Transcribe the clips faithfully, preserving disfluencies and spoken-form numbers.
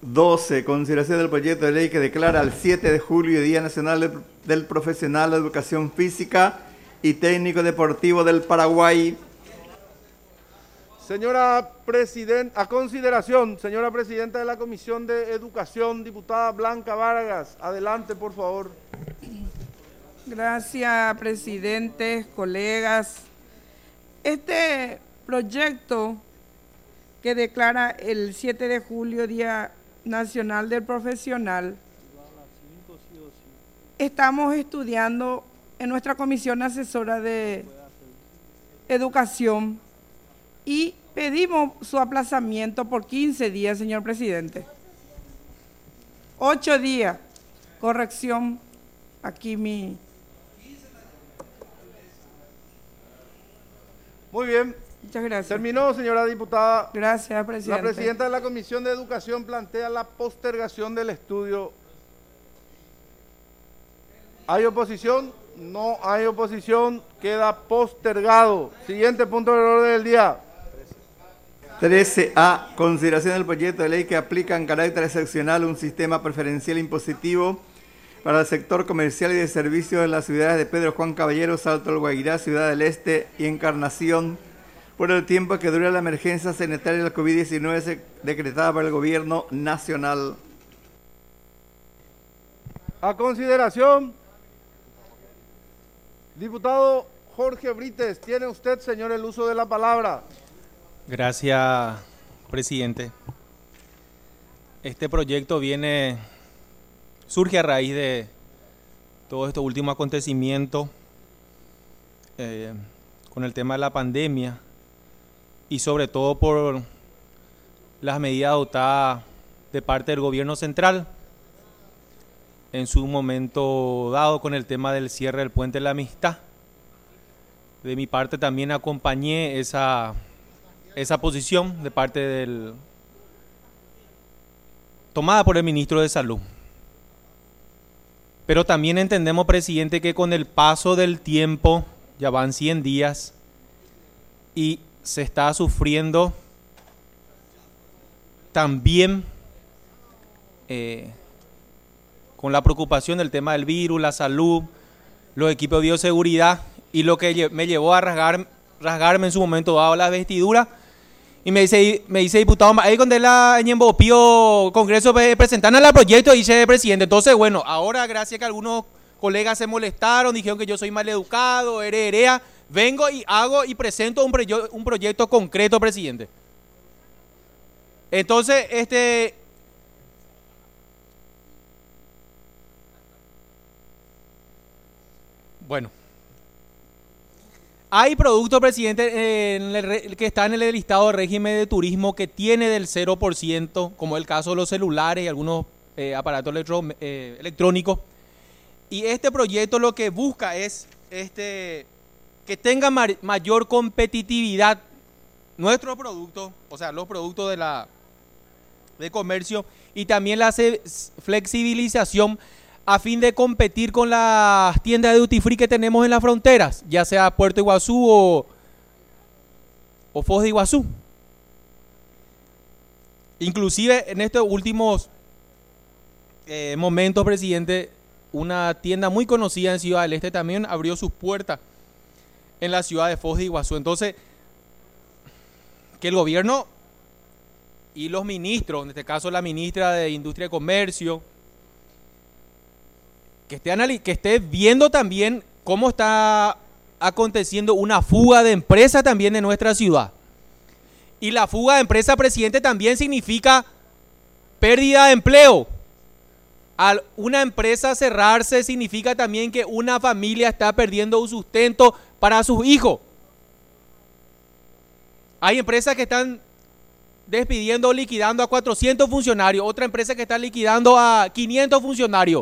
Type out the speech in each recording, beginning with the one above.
doce. Consideración del proyecto de ley que declara el siete de julio Día Nacional del Profesional de Educación Física y Técnico Deportivo del Paraguay. Señora Presidenta, a consideración, señora Presidenta de la Comisión de Educación, diputada Blanca Vargas, adelante por favor. Gracias, presidente, colegas. Este proyecto que declara el siete de julio Día Nacional del Profesional, estamos estudiando en nuestra Comisión Asesora de Educación y pedimos su aplazamiento por quince días, señor presidente. Ocho días. Corrección. Aquí mi... Muy bien. Muchas gracias. Terminó, señora diputada. Gracias, presidente. La presidenta de la Comisión de Educación plantea la postergación del estudio. ¿Hay oposición? No hay oposición. Queda postergado. Siguiente punto del orden del día. trece A. Consideración del proyecto de ley que aplica en carácter excepcional un sistema preferencial impositivo para el sector comercial y de servicios en las ciudades de Pedro Juan Caballero, Salto del Guairá, Ciudad del Este y Encarnación por el tiempo que dura la emergencia sanitaria del COVID diecinueve decretada por el Gobierno Nacional. A consideración, diputado Jorge Brites, tiene usted, señor, el uso de la palabra. Gracias, presidente. Este proyecto viene, surge a raíz de todo este último acontecimiento eh, con el tema de la pandemia y sobre todo por las medidas adoptadas de parte del gobierno central en su momento dado con el tema del cierre del Puente de la Amistad. De mi parte también acompañé esa... esa posición de parte del tomada por el ministro de Salud. Pero también entendemos, presidente, que con el paso del tiempo, ya van cien días, y se está sufriendo también eh, con la preocupación del tema del virus, la salud, los equipos de bioseguridad, y lo que me llevó a rasgar, rasgarme en su momento dado la vestidura. Y me dice, me dice diputado, ahí cuando la Ñembo Pío Congreso presentan el proyecto, dice presidente. Entonces, bueno, ahora gracias que algunos colegas se molestaron, dijeron que yo soy maleducado, herea, vengo y hago y presento un, proye un proyecto concreto, presidente. Entonces, este... Bueno. Hay productos, presidente, en el, que están en el listado de régimen de turismo que tiene del cero por ciento, como el caso de los celulares y algunos eh, aparatos electro, eh, electrónicos. Y este proyecto lo que busca es este, que tenga ma mayor competitividad nuestros productos, o sea, los productos de, la, de comercio, y también la flexibilización a fin de competir con las tiendas de duty free que tenemos en las fronteras, ya sea Puerto Iguazú o, o Foz de Iguazú. Inclusive en estos últimos eh, momentos, presidente, una tienda muy conocida en Ciudad del Este también abrió sus puertas en la ciudad de Foz de Iguazú. Entonces, que el gobierno y los ministros, en este caso la ministra de Industria y Comercio, que esté, que esté viendo también cómo está aconteciendo una fuga de empresas también en nuestra ciudad. Y la fuga de empresas, presidente, también significa pérdida de empleo. Al una empresa cerrarse significa también que una familia está perdiendo un sustento para sus hijos. Hay empresas que están despidiendo o liquidando a cuatrocientos funcionarios, otra empresa que está liquidando a quinientos funcionarios.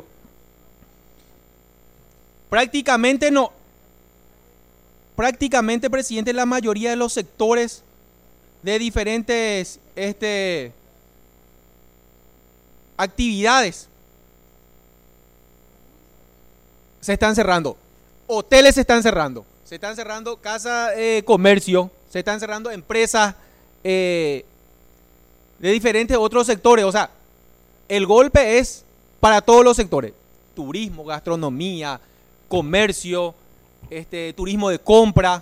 Prácticamente no, prácticamente, presidente, la mayoría de los sectores de diferentes este, actividades se están cerrando. Hoteles se están cerrando, se están cerrando casas de eh, comercio, se están cerrando empresas eh, de diferentes otros sectores. O sea, el golpe es para todos los sectores. Turismo, gastronomía, comercio, este, turismo de compra.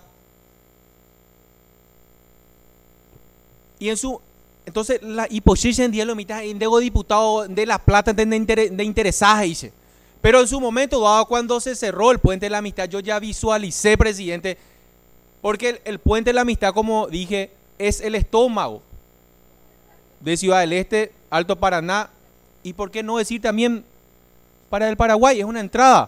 Y en su... Entonces, la hipochichen día lo mitad en dego diputado de la plata de, inter, de interesaje, dice. Pero en su momento dado, cuando se cerró el puente de la amistad, yo ya visualicé, presidente, porque el, el puente de la amistad, como dije, es el estómago de Ciudad del Este, Alto Paraná, y por qué no decir también para el Paraguay, es una entrada.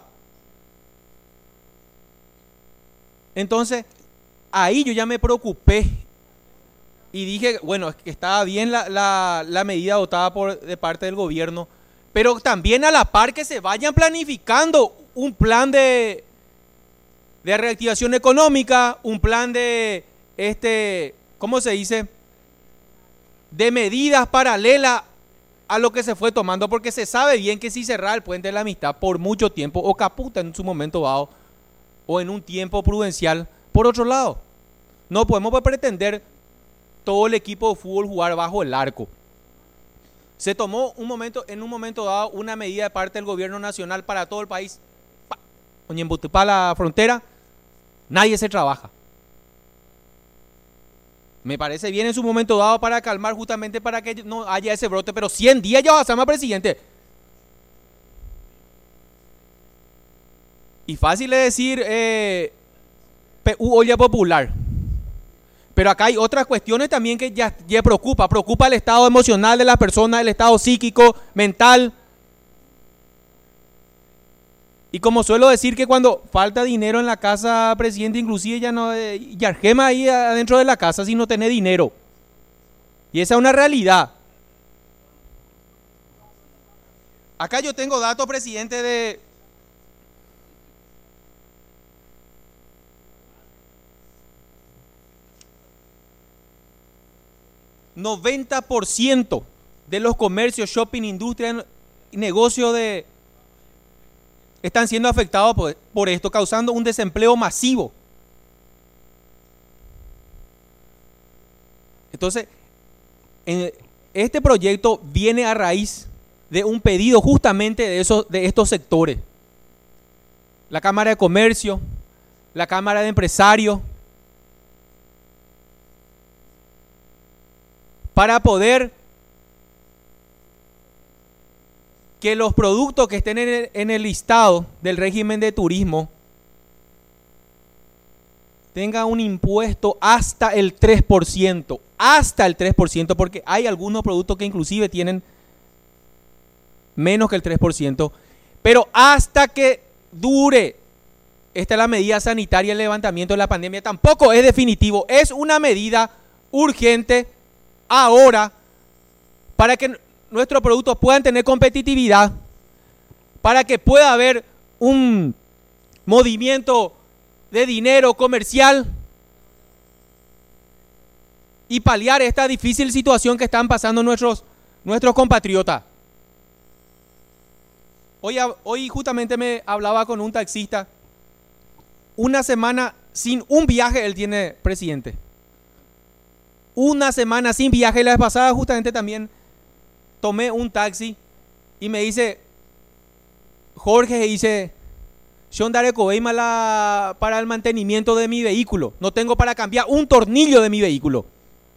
Entonces, ahí yo ya me preocupé y dije, bueno, es que estaba bien la, la, la medida adoptada por, de parte del gobierno, pero también a la par que se vayan planificando un plan de, de reactivación económica, un plan de, este, ¿cómo se dice?, de medidas paralelas a lo que se fue tomando, porque se sabe bien que si cerrar el puente de la amistad por mucho tiempo, o caputa en su momento dado, o en un tiempo prudencial, por otro lado, no podemos pretender todo el equipo de fútbol jugar bajo el arco. Se tomó un momento, en un momento dado una medida de parte del gobierno nacional para todo el país. Para la frontera, nadie se trabaja. Me parece bien en su momento dado para calmar, justamente para que no haya ese brote, pero cien días ya va a ser más, presidente. Y fácil es decir, eh, P U olla popular. Pero acá hay otras cuestiones también que ya, ya preocupa. Preocupa el estado emocional de las personas, el estado psíquico, mental. Y como suelo decir que cuando falta dinero en la casa, presidente, inclusive ya no eh, yarjema ahí adentro de la casa si no tiene dinero. Y esa es una realidad. Acá yo tengo datos, presidente, de... noventa por ciento de los comercios, shopping, industria y negocios de... están siendo afectados por, por esto, causando un desempleo masivo. Entonces, en este proyecto viene a raíz de un pedido justamente de, esos, de estos sectores. La Cámara de Comercio, la Cámara de Empresarios, para poder que los productos que estén en el, en el listado del régimen de turismo tengan un impuesto hasta el tres por ciento, hasta el tres por ciento, porque hay algunos productos que inclusive tienen menos que el tres por ciento, pero hasta que dure, esta es la medida sanitaria, el levantamiento de la pandemia, tampoco es definitivo, es una medida urgente ahora para que nuestros productos puedan tener competitividad, para que pueda haber un movimiento de dinero comercial y paliar esta difícil situación que están pasando nuestros, nuestros compatriotas. Hoy, hoy justamente me hablaba con un taxista, una semana sin un viaje él tiene, presidente. Una semana sin viaje. La vez pasada justamente también tomé un taxi y me dice, Jorge, dice, yo andaré la para el mantenimiento de mi vehículo. No tengo para cambiar un tornillo de mi vehículo.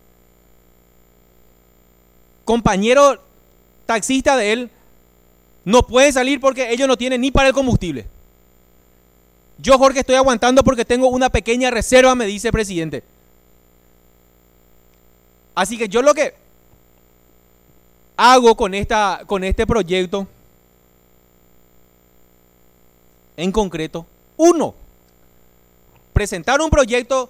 Compañero taxista de él no puede salir porque ellos no tienen ni para el combustible. Yo, Jorge, estoy aguantando porque tengo una pequeña reserva, me dice el presidente. Así que yo lo que hago con, esta, con este proyecto, en concreto, uno, presentar un proyecto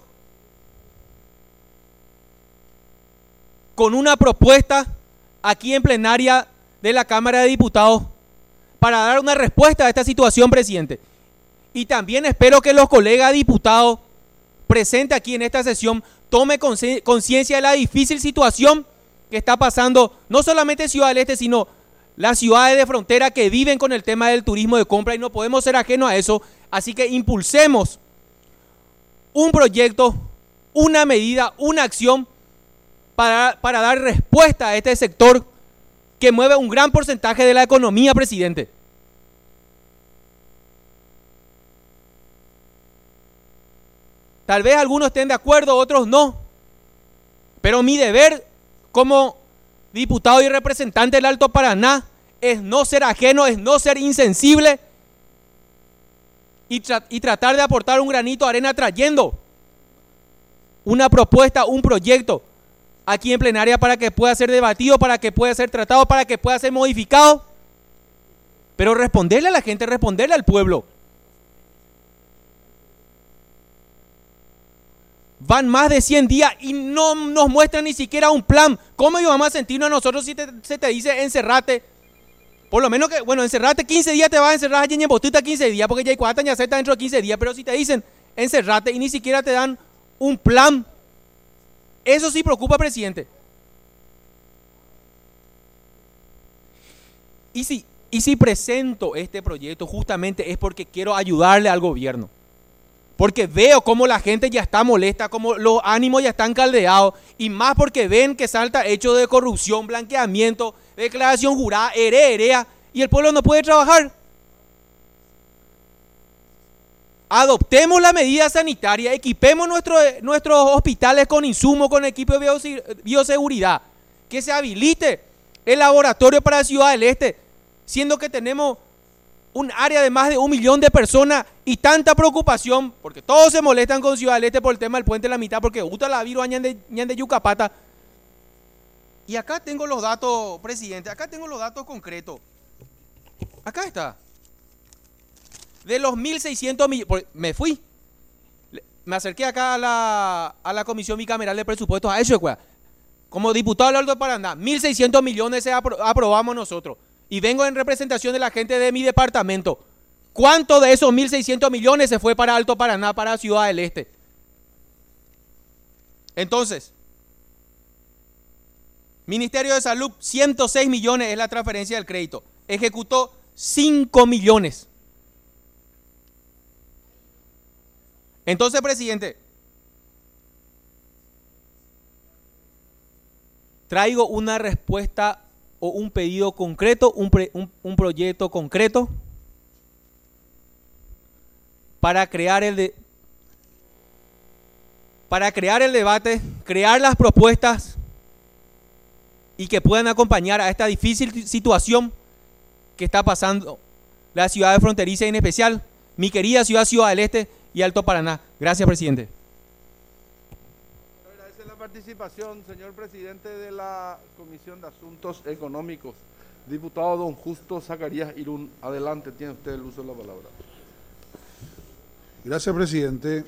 con una propuesta aquí en plenaria de la Cámara de Diputados para dar una respuesta a esta situación, presidente. Y también espero que los colegas diputados presentes aquí en esta sesión tome conciencia de la difícil situación que está pasando no solamente en Ciudad del Este, sino las ciudades de frontera que viven con el tema del turismo de compra, y no podemos ser ajenos a eso. Así que impulsemos un proyecto, una medida, una acción para, para dar respuesta a este sector que mueve un gran porcentaje de la economía, presidente. Tal vez algunos estén de acuerdo, otros no. Pero mi deber como diputado y representante del Alto Paraná es no ser ajeno, es no ser insensible y, tra- y tratar de aportar un granito de arena trayendo una propuesta, un proyecto aquí en plenaria para que pueda ser debatido, para que pueda ser tratado, para que pueda ser modificado. Pero responderle a la gente, responderle al pueblo. Van más de cien días y no nos muestran ni siquiera un plan. ¿Cómo íbamos a sentirnos a nosotros si te, se te dice encerrate? Por lo menos que, bueno, encerrate quince días, te vas a encerrar allí en Botita quince días, porque ya hay cuatro ya acepta dentro de quince días. Pero si te dicen encerrate y ni siquiera te dan un plan, eso sí preocupa, presidente. Y si, y si presento este proyecto justamente es porque quiero ayudarle al gobierno. Porque veo cómo la gente ya está molesta, cómo los ánimos ya están caldeados, y más porque ven que salta hechos de corrupción, blanqueamiento, declaración jurada, herea, herea, y el pueblo no puede trabajar. Adoptemos la medida sanitaria, equipemos nuestro, nuestros hospitales con insumos, con equipo de bioseguridad, que se habilite el laboratorio para la Ciudad del Este, siendo que tenemos un área de más de un millón de personas y tanta preocupación, porque todos se molestan con Ciudad del Este por el tema del puente de la mitad, porque gusta la virus ñan de, ñan de Yucapata. Y acá tengo los datos, presidente, acá tengo los datos concretos. Acá está. De los mil seiscientos millones, me fui, me acerqué acá a la, a la Comisión Bicameral de Presupuestos, a eso, como diputado del Alto Paraná, mil seiscientos millones se apro- aprobamos nosotros. Y vengo en representación de la gente de mi departamento. ¿Cuánto de esos mil seiscientos millones se fue para Alto Paraná, para Ciudad del Este? Entonces, Ministerio de Salud, ciento seis millones es la transferencia del crédito. Ejecutó cinco millones. Entonces, presidente, traigo una respuesta o un pedido concreto, un, pre, un, un proyecto concreto para crear el de, para crear el debate, crear las propuestas y que puedan acompañar a esta difícil situación que está pasando la ciudad fronteriza y en especial mi querida ciudad Ciudad del Este y Alto Paraná. Gracias, presidente. Agradece la participación, señor presidente de la Comisión de Asuntos Económicos, diputado don Justo Zacarías Irún. Adelante, tiene usted el uso de la palabra. Gracias, presidente.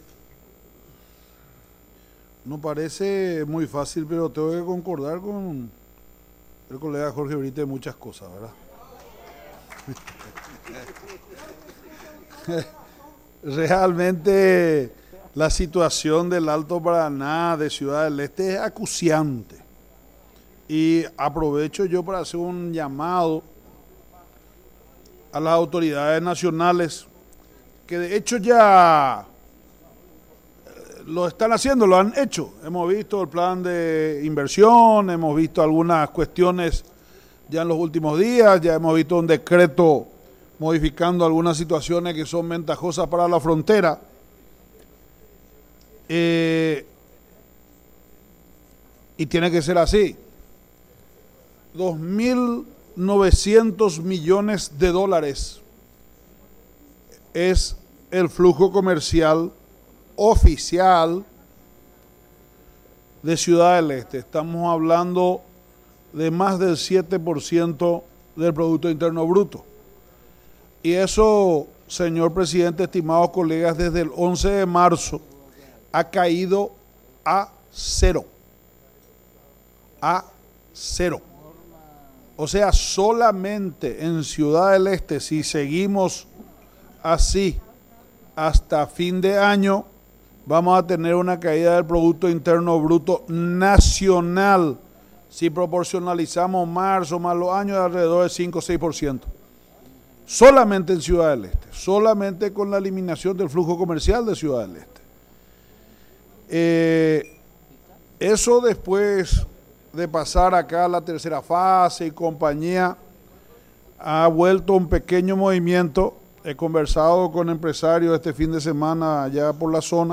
No parece muy fácil, pero tengo que concordar con el colega Jorge Brito de muchas cosas, ¿verdad? Realmente la situación del Alto Paraná, de Ciudad del Este, es acuciante. Y aprovecho yo para hacer un llamado a las autoridades nacionales, que de hecho ya lo están haciendo, lo han hecho. Hemos visto el plan de inversión, hemos visto algunas cuestiones ya en los últimos días, ya hemos visto un decreto modificando algunas situaciones que son ventajosas para la frontera. Eh, y tiene que ser así. dos mil novecientos millones de dólares es el flujo comercial oficial de Ciudad del Este. Estamos hablando de más del siete por ciento del Producto Interno Bruto. Y eso, señor presidente, estimados colegas, desde el once de marzo ha caído a cero. A cero. O sea, solamente en Ciudad del Este, si seguimos así hasta fin de año, vamos a tener una caída del Producto Interno Bruto nacional, si proporcionalizamos marzo más los años, de alrededor del cinco o seis por ciento. Solamente en Ciudad del Este, solamente con la eliminación del flujo comercial de Ciudad del Este. Eh, eso después de pasar acá a la tercera fase y compañía, ha vuelto un pequeño movimiento. He conversado con empresarios este fin de semana allá por la zona.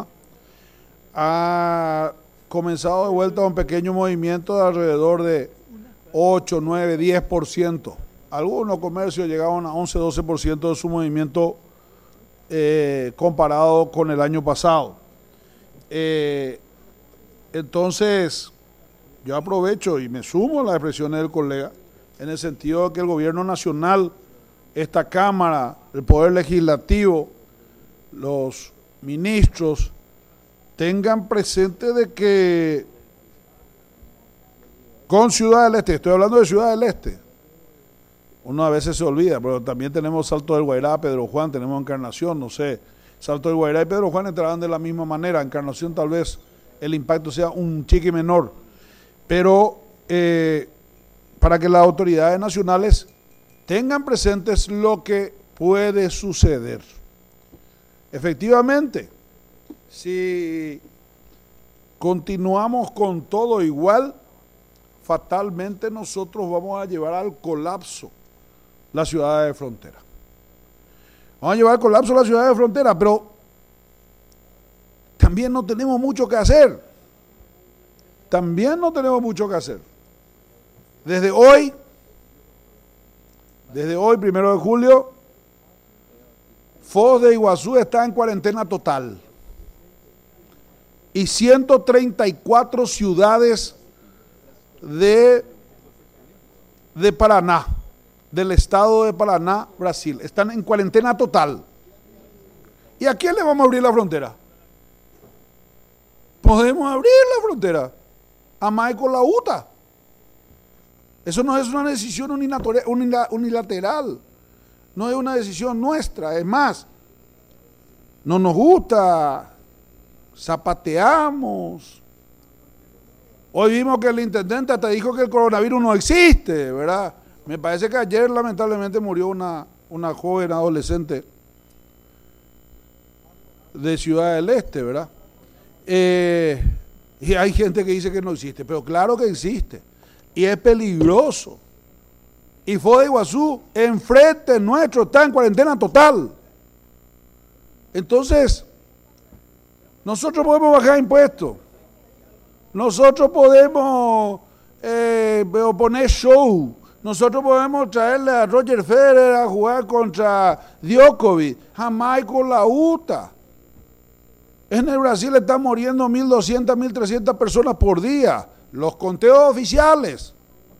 Ha comenzado de vuelta un pequeño movimiento de alrededor de ocho, nueve, diez por ciento. Algunos comercios llegaron a once, doce por ciento de su movimiento eh, comparado con el año pasado. Eh, entonces, yo aprovecho y me sumo a las expresiones del colega en el sentido de que el gobierno nacional, esta Cámara, el Poder Legislativo, los ministros, tengan presente de que con Ciudad del Este, estoy hablando de Ciudad del Este, uno a veces se olvida, pero también tenemos Salto del Guairá, Pedro Juan, tenemos Encarnación, no sé, Salto del Guairá y Pedro Juan entrarán de la misma manera, Encarnación tal vez el impacto sea un chique menor, pero eh, para que las autoridades nacionales tengan presentes lo que puede suceder. Efectivamente, si continuamos con todo igual, fatalmente nosotros vamos a llevar al colapso la ciudad de frontera. Vamos a llevar al colapso la ciudad de frontera, pero también no tenemos mucho que hacer. También no tenemos mucho que hacer. Desde hoy, desde hoy, primero de julio, Foz de Iguazú está en cuarentena total. Y ciento treinta y cuatro ciudades de, de Paraná, del estado de Paraná, Brasil, están en cuarentena total. ¿Y a quién le vamos a abrir la frontera? Podemos abrir la frontera a Michael Lauta. Eso no es una decisión unilateral, no es una decisión nuestra, es más, no nos gusta, zapateamos. Hoy vimos que el intendente hasta dijo que el coronavirus no existe, ¿verdad? Me parece que ayer lamentablemente murió una, una joven adolescente de Ciudad del Este, ¿verdad? Eh, y hay gente que dice que no existe, pero claro que existe. Y es peligroso. Y Foz de Iguazú, enfrente nuestro, está en cuarentena total. Entonces, nosotros podemos bajar impuestos. Nosotros podemos eh, poner show. Nosotros podemos traerle a Roger Federer a jugar contra Djokovic, a Michael Lauta. En el Brasil están muriendo mil doscientas, mil trescientas personas por día. Los conteos oficiales.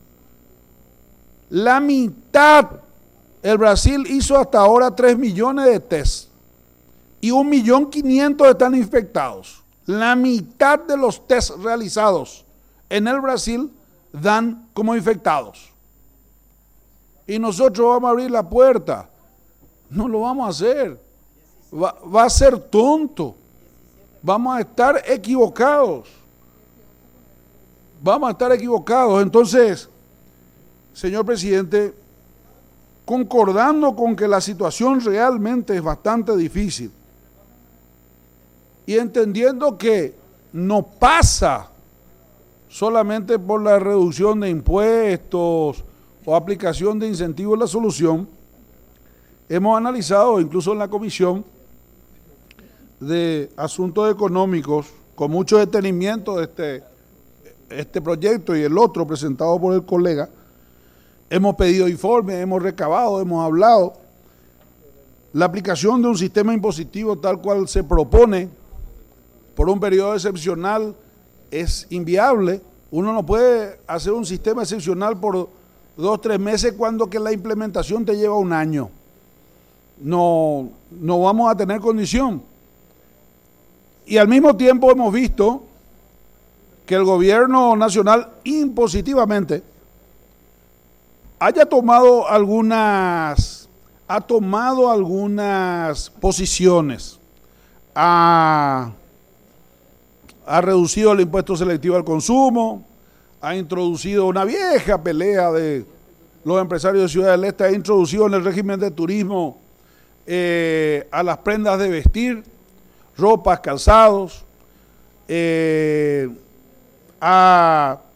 La mitad, el Brasil hizo hasta ahora tres millones de test y un millón quinientos están infectados. La mitad de los test realizados en el Brasil dan como infectados. Y nosotros vamos a abrir la puerta. No lo vamos a hacer. Va, va a ser tonto. Vamos a estar equivocados. Vamos a estar equivocados. Entonces, señor presidente, concordando con que la situación realmente es bastante difícil y entendiendo que no pasa solamente por la reducción de impuestos o aplicación de incentivos la solución, hemos analizado incluso en la Comisión de Asuntos Económicos con mucho detenimiento este, este proyecto y el otro presentado por el colega. Hemos pedido informes, hemos recabado, hemos hablado. La aplicación de un sistema impositivo tal cual se propone por un periodo excepcional es inviable. Uno no puede hacer un sistema excepcional por dos, tres meses cuando que la implementación te lleva un año. No, no vamos a tener condición. Y al mismo tiempo hemos visto que el gobierno nacional impositivamente haya tomado algunas, ha tomado algunas posiciones, ha, ha reducido el impuesto selectivo al consumo, ha introducido una vieja pelea de los empresarios de Ciudad del Este, ha introducido en el régimen de turismo eh, a las prendas de vestir, ropas, calzados, eh, ha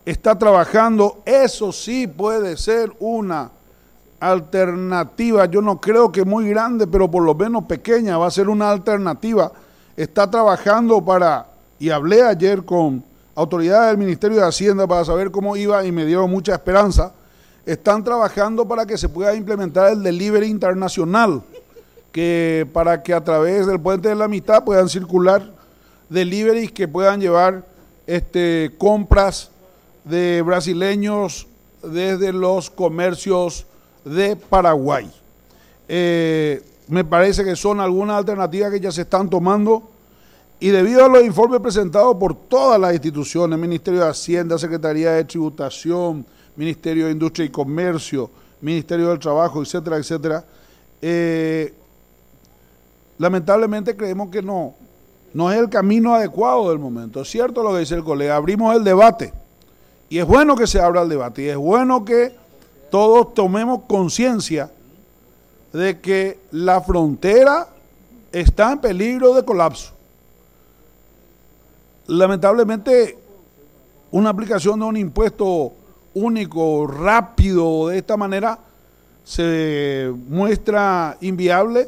está trabajando, eso sí puede ser una alternativa, yo no creo que muy grande, pero por lo menos pequeña, va a ser una alternativa. Está trabajando para, y hablé ayer con autoridades del Ministerio de Hacienda para saber cómo iba y me dieron mucha esperanza. Están trabajando para que se pueda implementar el delivery internacional, que para que a través del Puente de la Amistad puedan circular deliveries que puedan llevar este, compras de brasileños desde los comercios de Paraguay. Eh, me parece que son algunas alternativas que ya se están tomando y debido a los informes presentados por todas las instituciones, Ministerio de Hacienda, Secretaría de Tributación, Ministerio de Industria y Comercio, Ministerio del Trabajo, etcétera, etcétera, eh, lamentablemente creemos que no, no es el camino adecuado del momento. Es cierto lo que dice el colega, abrimos el debate y es bueno que se abra el debate y es bueno que todos tomemos conciencia de que la frontera está en peligro de colapso. Lamentablemente, una aplicación de un impuesto único, rápido, de esta manera, se muestra inviable,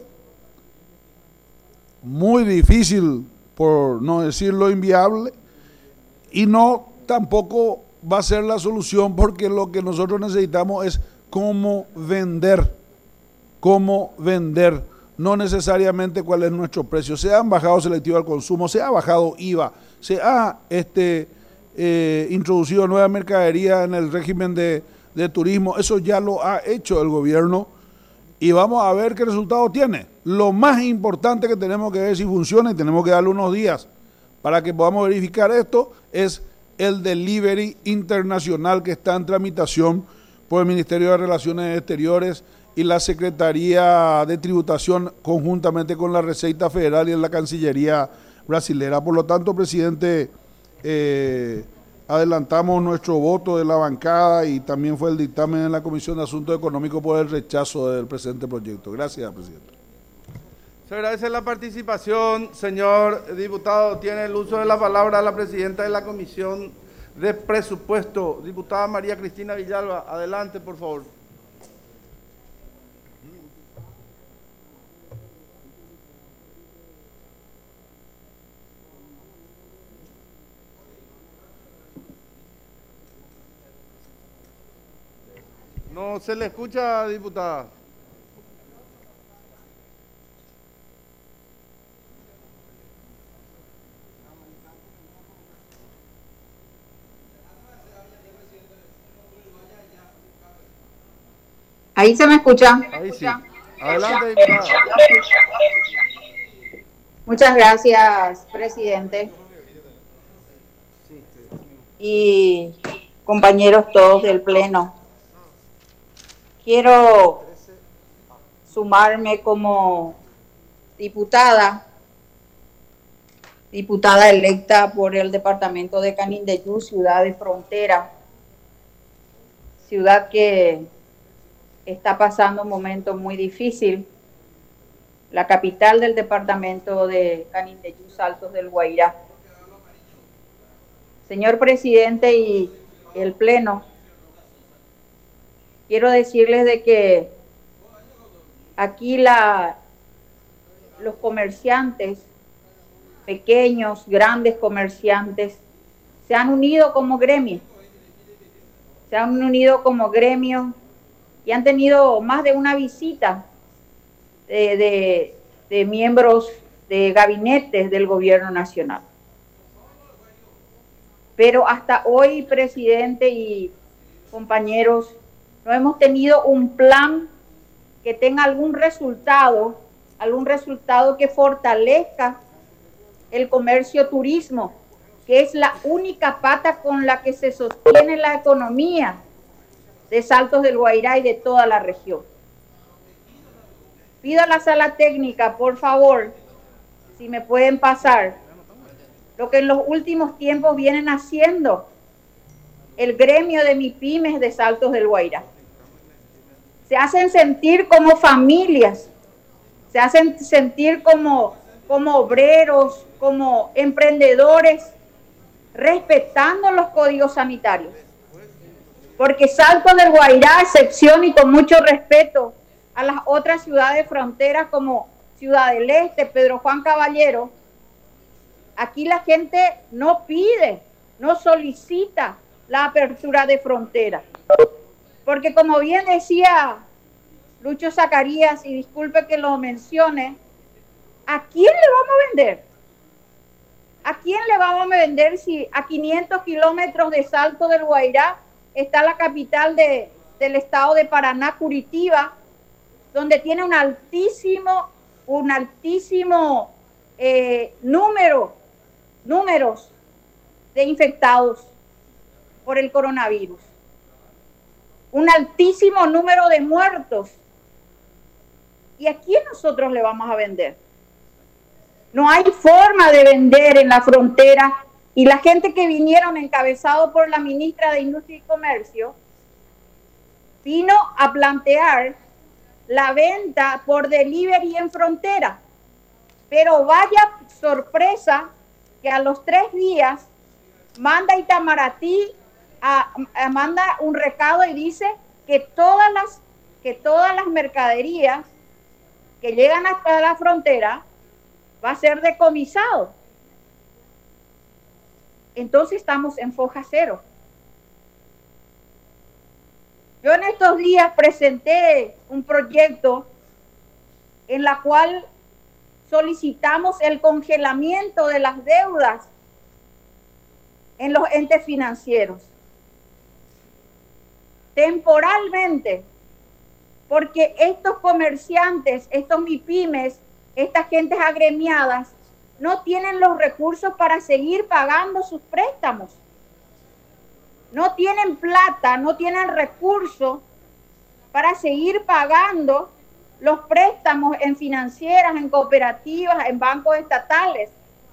muy difícil, por no decirlo inviable, y no tampoco va a ser la solución, porque lo que nosotros necesitamos es cómo vender, cómo vender, no necesariamente cuál es nuestro precio. Se han bajado selectivo al consumo, se ha bajado I V A, se ha este, eh, introducido nueva mercadería en el régimen de, de turismo, eso ya lo ha hecho el gobierno y vamos a ver qué resultado tiene. Lo más importante que tenemos que ver si funciona y tenemos que darle unos días para que podamos verificar esto es el delivery internacional que está en tramitación por el Ministerio de Relaciones Exteriores y la Secretaría de Tributación conjuntamente con la Receita Federal y la Cancillería brasilera. Por lo tanto, presidente, eh, adelantamos nuestro voto de la bancada y también fue el dictamen en la Comisión de Asuntos Económicos por el rechazo del presente proyecto. Gracias, presidente. Se agradece la participación, señor diputado. Tiene el uso de la palabra la presidenta de la Comisión de Presupuesto, diputada María Cristina Villalba. Adelante, por favor. No se le escucha, diputada. Ahí se me escucha. Ahí sí. Adelante, diputada. Muchas gracias, presidente. Y compañeros todos del Pleno. Quiero sumarme como diputada, diputada electa por el departamento de Canindeyú, ciudad de frontera, ciudad que está pasando un momento muy difícil, la capital del departamento de Canindeyú, Saltos del Guairá. Señor presidente y el Pleno, quiero decirles de que aquí la, los comerciantes, pequeños, grandes comerciantes, se han unido como gremio, se han unido como gremio y han tenido más de una visita de, de, de miembros de gabinetes del gobierno nacional. Pero hasta hoy, presidente y compañeros, no hemos tenido un plan que tenga algún resultado, algún resultado que fortalezca el comercio turismo, que es la única pata con la que se sostiene la economía de Saltos del Guairá y de toda la región. Pido a la sala técnica, por favor, si me pueden pasar lo que en los últimos tiempos vienen haciendo el gremio de MIPYMES de Saltos del Guairá. Se hacen sentir como familias, se hacen sentir como, como obreros, como emprendedores, respetando los códigos sanitarios, porque Salto del Guairá, a excepción y con mucho respeto a las otras ciudades fronteras como Ciudad del Este, Pedro Juan Caballero, aquí la gente no pide, no solicita la apertura de frontera. Porque como bien decía Lucho Zacarías, y disculpe que lo mencione, ¿a quién le vamos a vender? ¿A quién le vamos a vender si a quinientos kilómetros de Salto del Guairá está la capital de, del estado de Paraná, Curitiba, donde tiene un altísimo, un altísimo eh, número, números de infectados por el coronavirus? Un altísimo número de muertos. ¿Y a quién nosotros le vamos a vender? No hay forma de vender en la frontera, y la gente que vinieron encabezado por la ministra de Industria y Comercio vino a plantear la venta por delivery en frontera. Pero vaya sorpresa que a los tres días manda Itamaraty a, a manda un recado y dice que todas las que todas las mercaderías que llegan hasta la frontera va a ser decomisado. Entonces estamos en foja cero. Yo en estos días presenté un proyecto en la cual solicitamos el congelamiento de las deudas en los entes financieros temporalmente, porque estos comerciantes, estos MIPYMES, estas gentes agremiadas, no tienen los recursos para seguir pagando sus préstamos. No tienen plata, no tienen recursos para seguir pagando los préstamos en financieras, en cooperativas, en bancos estatales.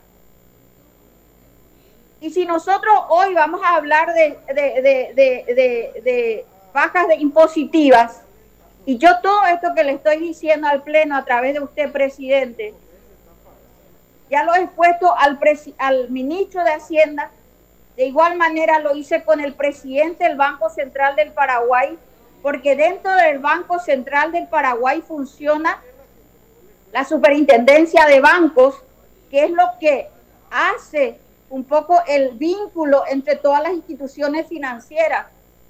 Y si nosotros hoy vamos a hablar de, de, de, de, de, de bajas de impositivas, y yo todo esto que le estoy diciendo al Pleno a través de usted, presidente, ya lo he expuesto al, al ministro de Hacienda, de igual manera lo hice con el presidente del Banco Central del Paraguay, porque dentro del Banco Central del Paraguay funciona la Superintendencia de Bancos, que es lo que hace un poco el vínculo entre todas las instituciones financieras.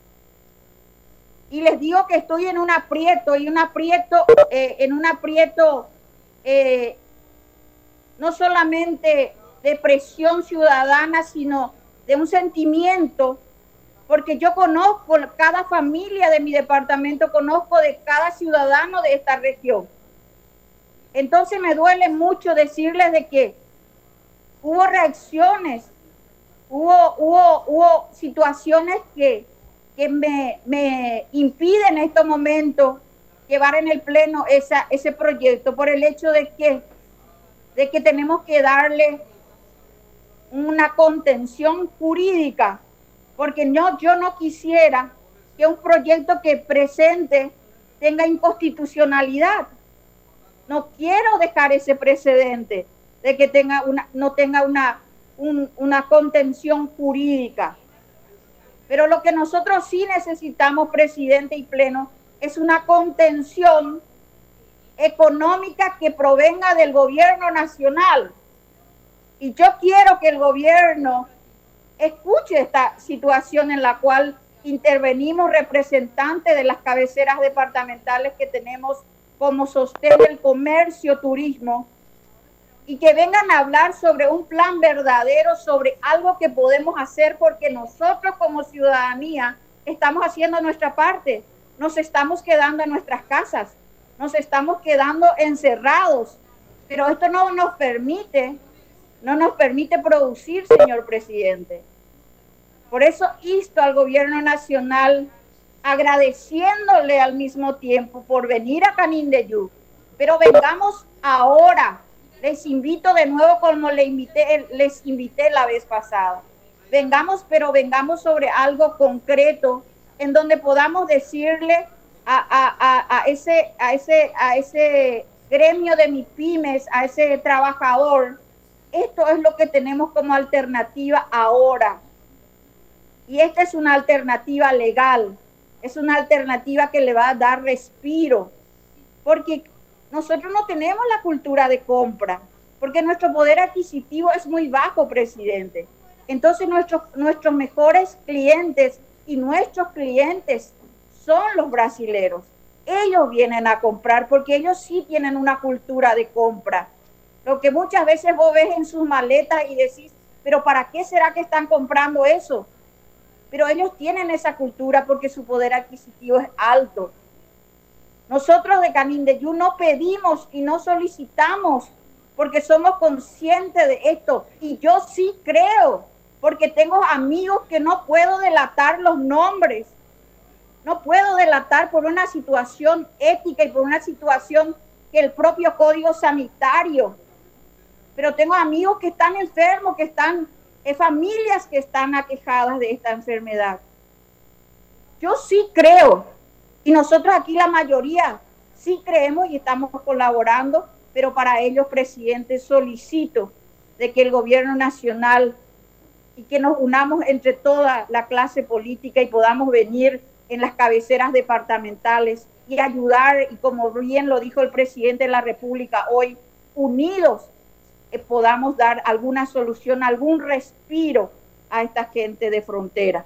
Y les digo que estoy en un aprieto, y un aprieto, eh, en un aprieto eh, no solamente de presión ciudadana, sino de un sentimiento, porque yo conozco cada familia de mi departamento, conozco de cada ciudadano de esta región. Entonces me duele mucho decirles de que hubo reacciones, hubo, hubo, hubo situaciones que, que me, me impiden en estos momentos llevar en el Pleno esa, ese proyecto, por el hecho de que, de que tenemos que darle una contención jurídica, porque no, yo no quisiera que un proyecto que presente tenga inconstitucionalidad. No quiero dejar ese precedente de que tenga una, no tenga una, un, una contención jurídica. Pero lo que nosotros sí necesitamos, presidente y Pleno, es una contención económica que provenga del gobierno nacional. Y yo quiero que el gobierno escuche esta situación en la cual intervenimos representantes de las cabeceras departamentales que tenemos como sostén del comercio, turismo, y que vengan a hablar sobre un plan verdadero, sobre algo que podemos hacer, porque nosotros como ciudadanía estamos haciendo nuestra parte. Nos estamos quedando en nuestras casas, nos estamos quedando encerrados, pero esto no nos permite, no nos permite producir, señor presidente. Por eso insto al gobierno nacional, agradeciéndole al mismo tiempo por venir a Canindeyú, pero vengamos ahora. Les invito de nuevo, como les invité, les invité la vez pasada. Vengamos, pero vengamos sobre algo concreto, en donde podamos decirle a, a, a, a, ese, a, ese, a ese gremio de MIPYMES, a ese trabajador, esto es lo que tenemos como alternativa ahora. Y esta es una alternativa legal, es una alternativa que le va a dar respiro, porque nosotros no tenemos la cultura de compra, porque nuestro poder adquisitivo es muy bajo, presidente. Entonces nuestros, nuestros mejores clientes y nuestros clientes son los brasileros. Ellos vienen a comprar porque ellos sí tienen una cultura de compra. Lo que muchas veces vos ves en sus maletas y decís, pero ¿para qué será que están comprando eso? Pero ellos tienen esa cultura porque su poder adquisitivo es alto. Nosotros de Canindeyú no pedimos y no solicitamos porque somos conscientes de esto. Y yo sí creo, porque tengo amigos que no puedo delatar los nombres. No puedo delatar por una situación ética y por una situación que el propio código sanitario. Pero tengo amigos que están enfermos, que están, eh, familias que están aquejadas de esta enfermedad. Yo sí creo, y nosotros aquí la mayoría sí creemos y estamos colaborando, pero para ello, presidente, solicito de que el gobierno nacional y que nos unamos entre toda la clase política y podamos venir en las cabeceras departamentales y ayudar, y como bien lo dijo el presidente de la República hoy, unidos eh, podamos dar alguna solución, algún respiro a esta gente de frontera.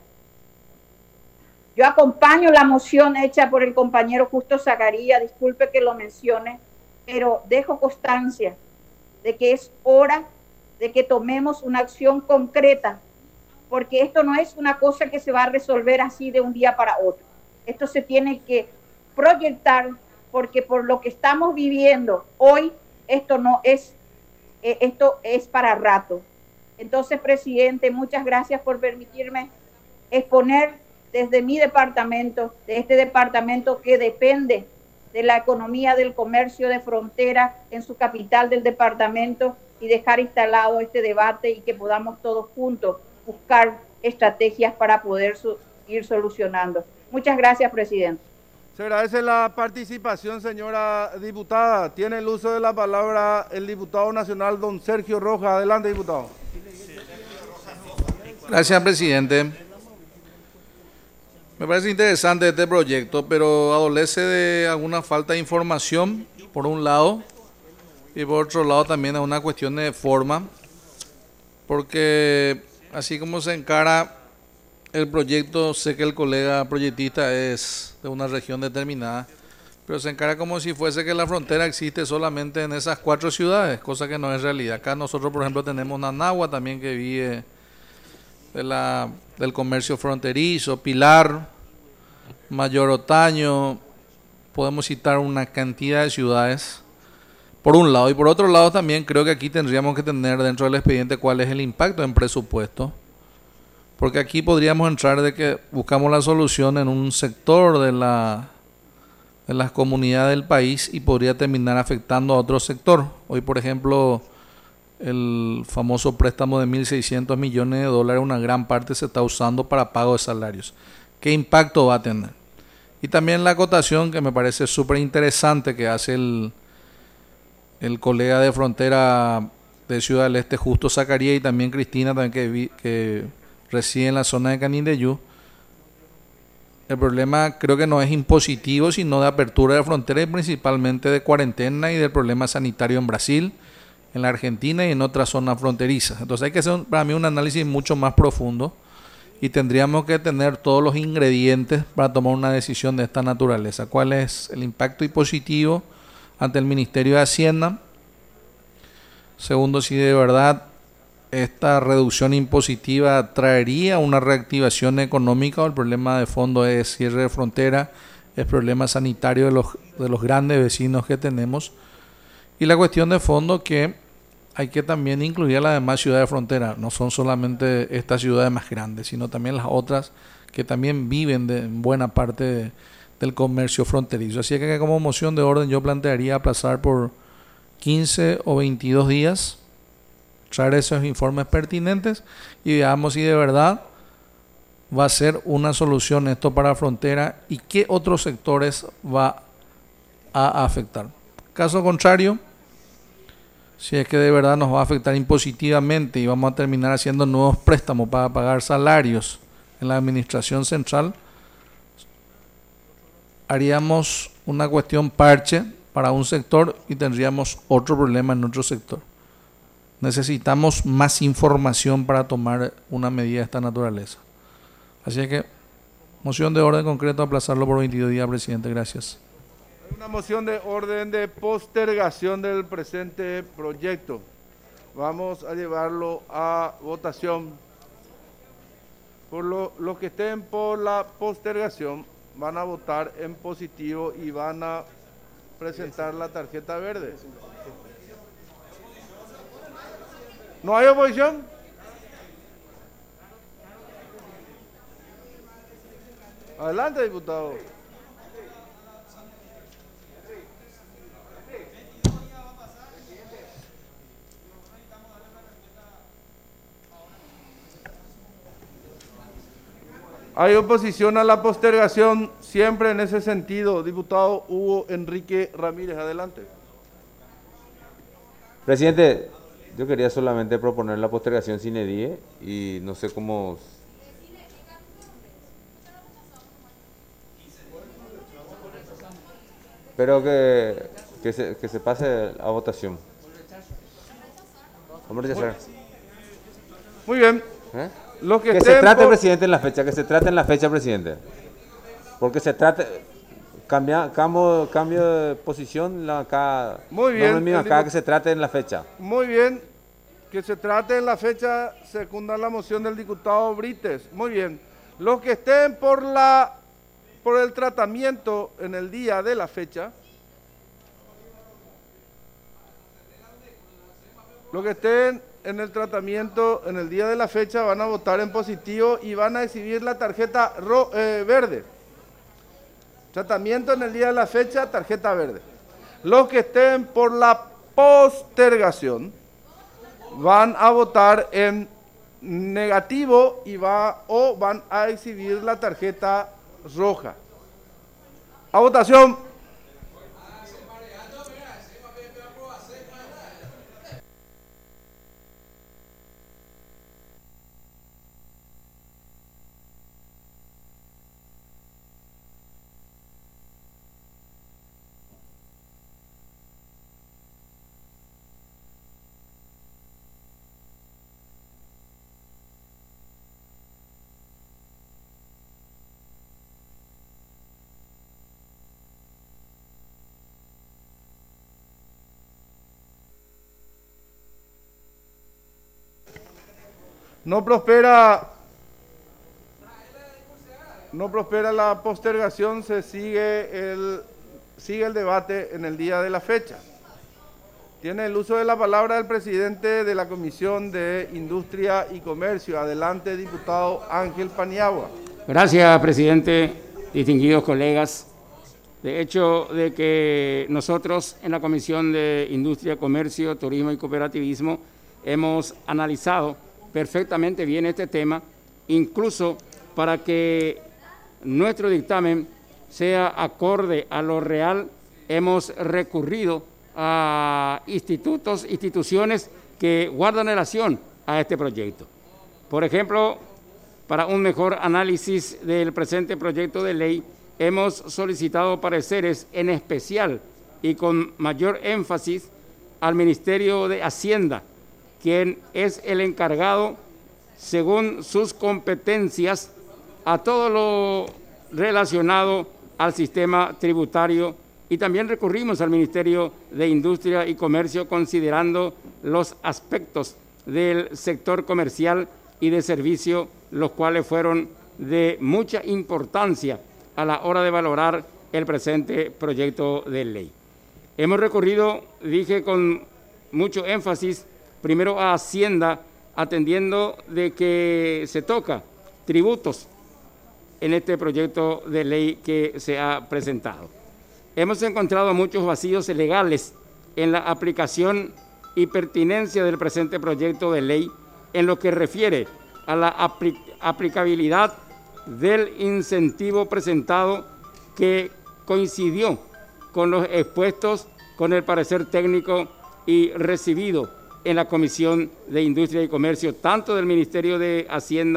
Yo acompaño la moción hecha por el compañero Justo Zacarías, disculpe que lo mencione, pero dejo constancia de que es hora de que tomemos una acción concreta, porque esto no es una cosa que se va a resolver así de un día para otro. Esto se tiene que proyectar, porque por lo que estamos viviendo hoy, esto no es, eh, esto es para rato. Entonces, presidente, muchas gracias por permitirme exponer desde mi departamento, de este departamento que depende de la economía del comercio de frontera en su capital del departamento, y dejar instalado este debate y que podamos todos juntos buscar estrategias para poder su, ir solucionando. Muchas gracias, presidente. Se agradece la participación, señora diputada. Tiene el uso de la palabra el diputado nacional, don Sergio Rojas. Adelante, diputado. Gracias, presidente. Me parece interesante este proyecto, pero adolece de alguna falta de información, por un lado, y por otro lado también es una cuestión de forma, porque así como se encara el proyecto, sé que el colega proyectista es de una región determinada, pero se encara como si fuese que la frontera existe solamente en esas cuatro ciudades, cosa que no es realidad. Acá nosotros, por ejemplo, tenemos Nanagua también, que vive de la, del comercio fronterizo, Pilar, Mayor Otaño, podemos citar una cantidad de ciudades, por un lado. Y por otro lado también creo que aquí tendríamos que tener dentro del expediente cuál es el impacto en presupuesto, porque aquí podríamos entrar de que buscamos la solución en un sector de la de las comunidades del país y podría terminar afectando a otro sector. Hoy, por ejemplo, el famoso préstamo de mil seiscientos millones de dólares, una gran parte se está usando para pago de salarios. ¿Qué impacto va a tener? Y también la acotación que me parece súper interesante que hace el, el colega de frontera de Ciudad del Este, Justo Zacarías, y también Cristina, también que, vi, que reside en la zona de Canindeyú. El problema creo que no es impositivo, sino de apertura de frontera y principalmente de cuarentena y del problema sanitario en Brasil, en la Argentina y en otras zonas fronterizas. Entonces hay que hacer para mí un análisis mucho más profundo y tendríamos que tener todos los ingredientes para tomar una decisión de esta naturaleza. ¿Cuál es el impacto impositivo ante el Ministerio de Hacienda? Segundo, si de verdad esta reducción impositiva traería una reactivación económica, o el problema de fondo es cierre de frontera, el problema sanitario de los, de los grandes vecinos que tenemos, y la cuestión de fondo que hay que también incluir a las demás ciudades de frontera. No son solamente estas ciudades más grandes, sino también las otras que también viven de buena parte de, del comercio fronterizo. Así que como moción de orden yo plantearía aplazar por quince o veintidós días, traer esos informes pertinentes y veamos si de verdad va a ser una solución esto para la frontera y qué otros sectores va a afectar. Caso contrario, si es que de verdad nos va a afectar impositivamente y vamos a terminar haciendo nuevos préstamos para pagar salarios en la administración central, haríamos una cuestión parche para un sector y tendríamos otro problema en otro sector. Necesitamos más información para tomar una medida de esta naturaleza. Así que, moción de orden concreto, aplazarlo por veintidós días, presidente. Gracias. Hay una moción de orden de postergación del presente proyecto. Vamos a llevarlo a votación. Por lo, los que estén por la postergación van a votar en positivo y van a presentar la tarjeta verde. ¿No hay oposición? Adelante, diputado. Hay oposición a la postergación, siempre en ese sentido. Diputado Hugo Enrique Ramírez, adelante. Presidente, yo quería solamente proponer la postergación sine die y no sé cómo... Pero que, que, se, que se pase a votación. Vamos a rechazar. Muy bien. ¿Eh? Lo que que se trate, por... presidente, en la fecha, que se trate en la fecha, presidente. Porque se trate, cambia, cambio, cambio de posición la, acá. Muy bien. No es mismo acá, que se trate en la fecha. Muy bien, que se trate en la fecha, secunda la moción del diputado Brites. Muy bien. Los que estén por la, por el tratamiento en el día de la fecha, los que estén en el tratamiento en el día de la fecha van a votar en positivo y van a exhibir la tarjeta ro, eh, verde. Tratamiento en el día de la fecha, tarjeta verde. Los que estén por la postergación van a votar en negativo y va, o van a exhibir la tarjeta roja. A votación. No prospera, no prospera la postergación, se sigue el, sigue el debate en el día de la fecha. Tiene el uso de la palabra el presidente de la Comisión de Industria y Comercio. Adelante, diputado Ángel Paniagua. Gracias, presidente, distinguidos colegas. De hecho, de que nosotros en la Comisión de Industria, Comercio, Turismo y Cooperativismo hemos analizado perfectamente bien este tema, incluso para que nuestro dictamen sea acorde a lo real, hemos recurrido a institutos, instituciones que guardan relación a este proyecto. Por ejemplo, para un mejor análisis del presente proyecto de ley, hemos solicitado pareceres en especial y con mayor énfasis al Ministerio de Hacienda, quien es el encargado, según sus competencias, a todo lo relacionado al sistema tributario, y también recurrimos al Ministerio de Industria y Comercio considerando los aspectos del sector comercial y de servicio, los cuales fueron de mucha importancia a la hora de valorar el presente proyecto de ley. Hemos recurrido, dije con mucho énfasis, primero a Hacienda, atendiendo de que se toca tributos en este proyecto de ley que se ha presentado. Hemos encontrado muchos vacíos legales en la aplicación y pertinencia del presente proyecto de ley en lo que refiere a la apl- aplicabilidad del incentivo presentado, que coincidió con los expuestos con el parecer técnico y recibido en la Comisión de Industria y Comercio, tanto del Ministerio de Hacienda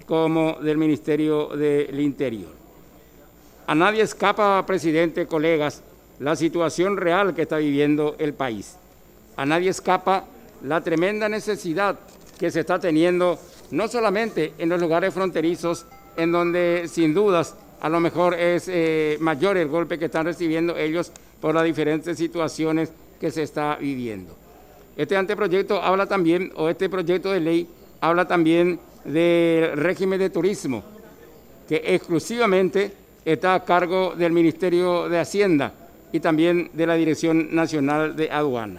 como del Ministerio del Interior. A nadie escapa, presidente, colegas, la situación real que está viviendo el país. A nadie escapa la tremenda necesidad que se está teniendo, no solamente en los lugares fronterizos, en donde sin dudas a lo mejor es eh, mayor el golpe que están recibiendo ellos por las diferentes situaciones que se está viviendo. Este anteproyecto habla también, o este proyecto de ley, habla también del régimen de turismo, que exclusivamente está a cargo del Ministerio de Hacienda y también de la Dirección Nacional de Aduana.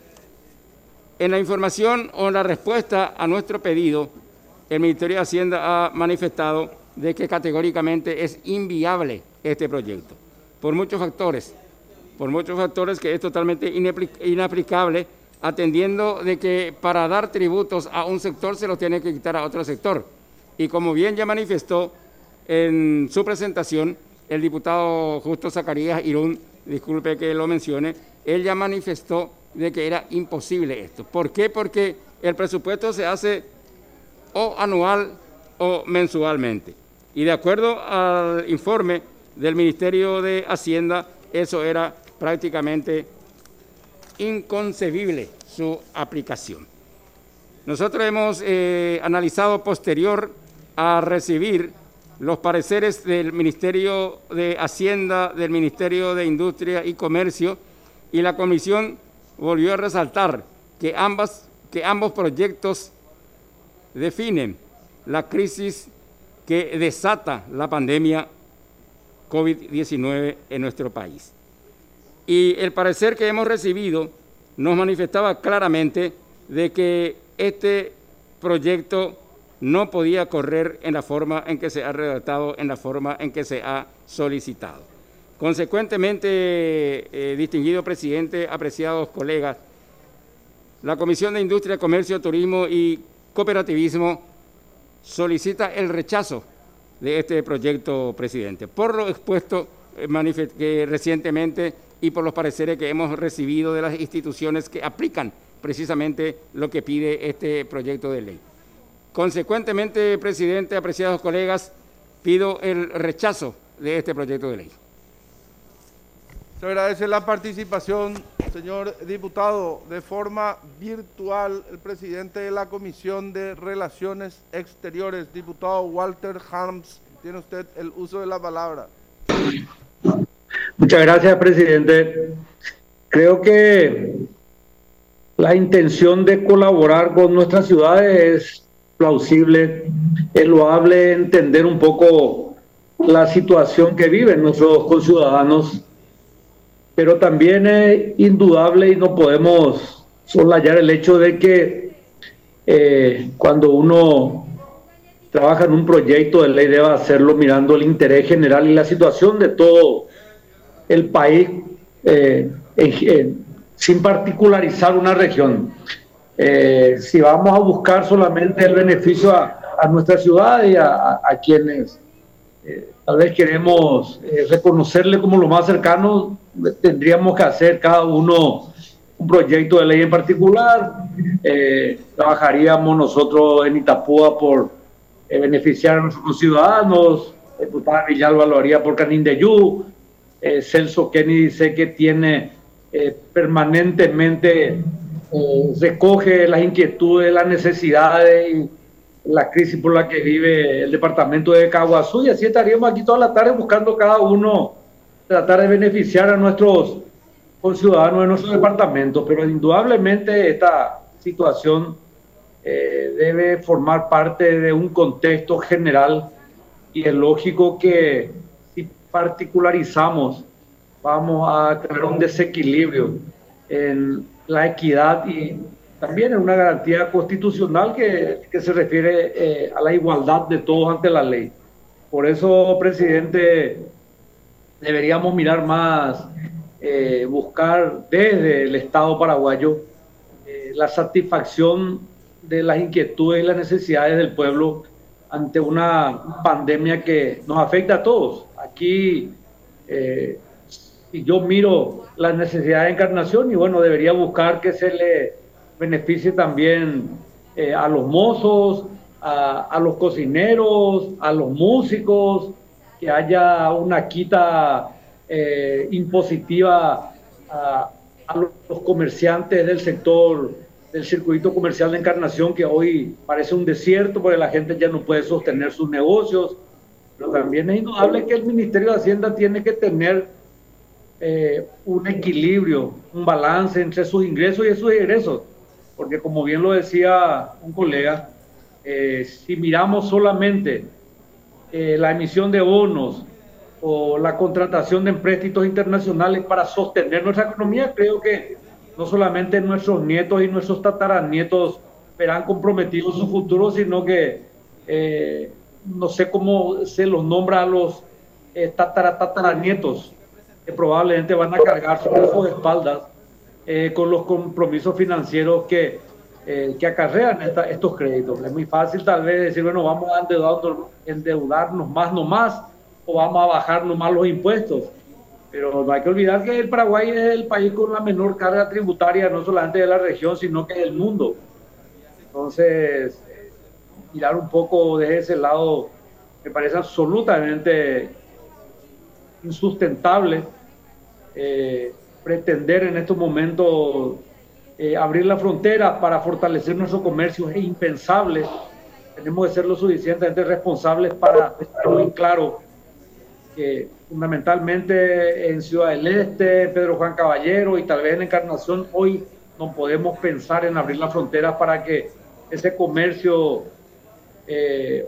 En la información o en la respuesta a nuestro pedido, el Ministerio de Hacienda ha manifestado de que categóricamente es inviable este proyecto, por muchos factores, por muchos factores que es totalmente inaplicable, atendiendo de que para dar tributos a un sector se los tiene que quitar a otro sector. Y como bien ya manifestó en su presentación el diputado Justo Zacarías Irún, disculpe que lo mencione, él ya manifestó de que era imposible esto. ¿Por qué? Porque el presupuesto se hace o anual o mensualmente. Y de acuerdo al informe del Ministerio de Hacienda, eso era prácticamente inconcebible su aplicación. Nosotros hemos eh, analizado posterior a recibir los pareceres del Ministerio de Hacienda, del Ministerio de Industria y Comercio, y la Comisión volvió a resaltar que, ambas, que ambos proyectos definen la crisis que desata la pandemia COVID diecinueve en nuestro país. Y el parecer que hemos recibido nos manifestaba claramente de que este proyecto no podía correr en la forma en que se ha redactado, en la forma en que se ha solicitado. Consecuentemente, eh, distinguido presidente, apreciados colegas, la Comisión de Industria, Comercio, Turismo y Cooperativismo solicita el rechazo de este proyecto, presidente, por lo expuesto eh, que recientemente y por los pareceres que hemos recibido de las instituciones que aplican precisamente lo que pide este proyecto de ley. Consecuentemente, presidente, apreciados colegas, pido el rechazo de este proyecto de ley. Se agradece la participación, señor diputado. De forma virtual, el presidente de la Comisión de Relaciones Exteriores, diputado Walter Harms, tiene usted el uso de la palabra. Muchas gracias, presidente. Creo que la intención de colaborar con nuestras ciudades es plausible, es loable entender un poco la situación que viven nuestros conciudadanos, pero también es indudable y no podemos soslayar el hecho de que eh, cuando uno trabaja en un proyecto de ley debe hacerlo mirando el interés general y la situación de todo el país, eh, en, en, sin particularizar una región. Eh, si vamos a buscar solamente el beneficio a, a nuestra ciudad y a, a quienes eh, tal vez queremos eh, reconocerle como lo más cercano, tendríamos que hacer cada uno un proyecto de ley en particular. Eh, trabajaríamos nosotros en Itapúa por eh, beneficiar a nuestros ciudadanos. El diputado Villalba lo haría por Canindeyú. Eh, Celso Kennedy sé que tiene eh, permanentemente eh, recoge las inquietudes, las necesidades y la crisis por la que vive el departamento de Caguazú, y así estaríamos aquí toda la tarde buscando cada uno tratar de beneficiar a nuestros conciudadanos de nuestro departamento. Pero indudablemente esta situación eh, debe formar parte de un contexto general, y es lógico que si particularizamos vamos a tener un desequilibrio en la equidad y también en una garantía constitucional que, que se refiere eh, a la igualdad de todos ante la ley. Por eso, presidente, deberíamos mirar más, eh, buscar desde el Estado paraguayo eh, la satisfacción de las inquietudes y las necesidades del pueblo ante una pandemia que nos afecta a todos. Aquí, eh, si yo miro las necesidades de Encarnación, y bueno, debería buscar que se le beneficie también eh, a los mozos, a, a los cocineros, a los músicos, que haya una quita eh, impositiva a, a los comerciantes del sector del circuito comercial de Encarnación, que hoy parece un desierto porque la gente ya no puede sostener sus negocios. Pero también es indudable que el Ministerio de Hacienda tiene que tener eh, un equilibrio, un balance entre sus ingresos y sus egresos, porque como bien lo decía un colega, eh, si miramos solamente eh, la emisión de bonos o la contratación de empréstitos internacionales para sostener nuestra economía, creo que no solamente nuestros nietos y nuestros tataranietos verán comprometidos su futuro, sino que eh, no sé cómo se los nombra a los eh, tatara, tataranietos, que probablemente van a cargar sobre sus espaldas eh, con los compromisos financieros que, eh, que acarrean esta, estos créditos. Es muy fácil tal vez decir, bueno, vamos a endeudarnos, endeudarnos más no más, o vamos a bajar nomás los impuestos. Pero no hay que olvidar que el Paraguay es el país con la menor carga tributaria, no solamente de la región, sino que del mundo. Entonces, eh, mirar un poco de ese lado me parece absolutamente insustentable. Eh, pretender en estos momentos eh, abrir la frontera para fortalecer nuestro comercio es impensable. Tenemos que ser lo suficientemente responsables para estar muy claro que fundamentalmente en Ciudad del Este, Pedro Juan Caballero y tal vez en Encarnación, hoy no podemos pensar en abrir la frontera para que ese comercio eh,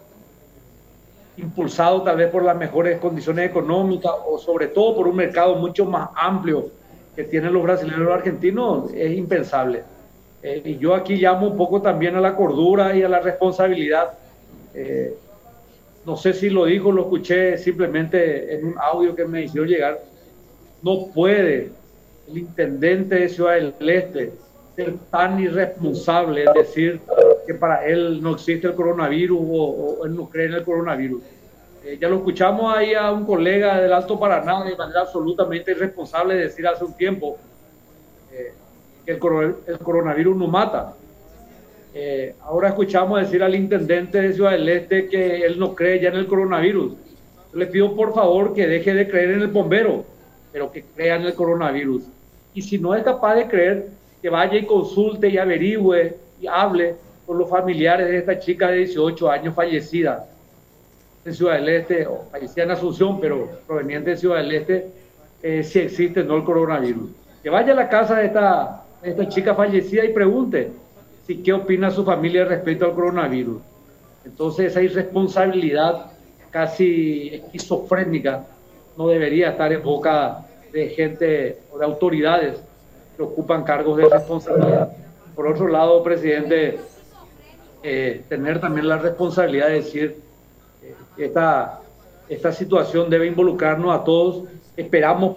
impulsado tal vez por las mejores condiciones económicas o sobre todo por un mercado mucho más amplio que tienen los brasileños y los argentinos, es impensable. Eh, y yo aquí llamo un poco también a la cordura y a la responsabilidad. Eh, no sé si lo dijo, lo escuché simplemente en un audio que me hicieron llegar. No puede el intendente de Ciudad del Este ser tan irresponsable en decir que para él no existe el coronavirus o, o él no cree en el coronavirus. Eh, ya lo escuchamos ahí a un colega del Alto Paraná de manera absolutamente irresponsable decir hace un tiempo eh, que el, coron el coronavirus no mata. Eh, ahora escuchamos decir al intendente de Ciudad del Este que él no cree ya en el coronavirus. Yo le pido por favor que deje de creer en el bombero, pero que crea en el coronavirus. Y si no es capaz de creer, que vaya y consulte y averigüe y hable con los familiares de esta chica de dieciocho años fallecida en Ciudad del Este, o fallecida en Asunción, pero proveniente de Ciudad del Este, eh, si existe o no el coronavirus. Que vaya a la casa de esta, de esta chica fallecida y pregunte si qué opina su familia respecto al coronavirus. Entonces esa irresponsabilidad casi esquizofrénica no debería estar en boca de gente o de autoridades que ocupan cargos de responsabilidad. Por otro lado, presidente, eh, tener también la responsabilidad de decir eh, que esta, esta situación debe involucrarnos a todos. Esperamos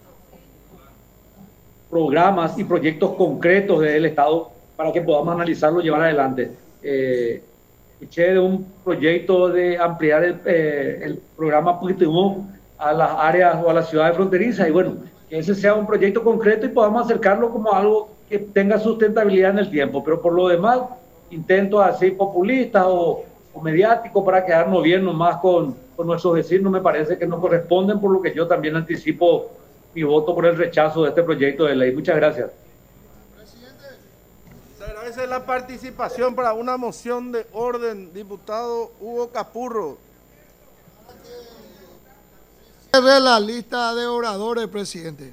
programas y proyectos concretos del Estado para que podamos analizarlo y llevar adelante. Eh, escuché de un proyecto de ampliar el, eh, el programa Positivo a las áreas o a las ciudades fronterizas, y bueno, que ese sea un proyecto concreto y podamos acercarlo como algo que tenga sustentabilidad en el tiempo, pero por lo demás, intentos así populistas o, o mediáticos para quedarnos bien nomás con, con nuestros vecinos me parece que no corresponden, por lo que yo también anticipo mi voto por el rechazo de este proyecto de ley. Muchas gracias. Se agradece la participación para una moción de orden, diputado Hugo Capurro. Ve la lista de oradores, presidente.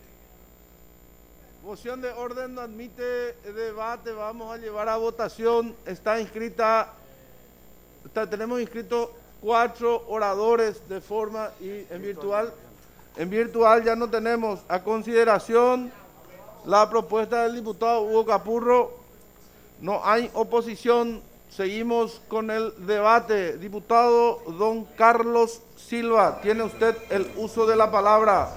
Moción de orden no admite debate, vamos a llevar a votación. Está inscrita, está, tenemos inscritos cuatro oradores de forma y en virtual. En virtual ya no tenemos. A consideración la propuesta del diputado Hugo Capurro. No hay oposición. Seguimos con el debate. Diputado don Carlos Silva, tiene usted el uso de la palabra.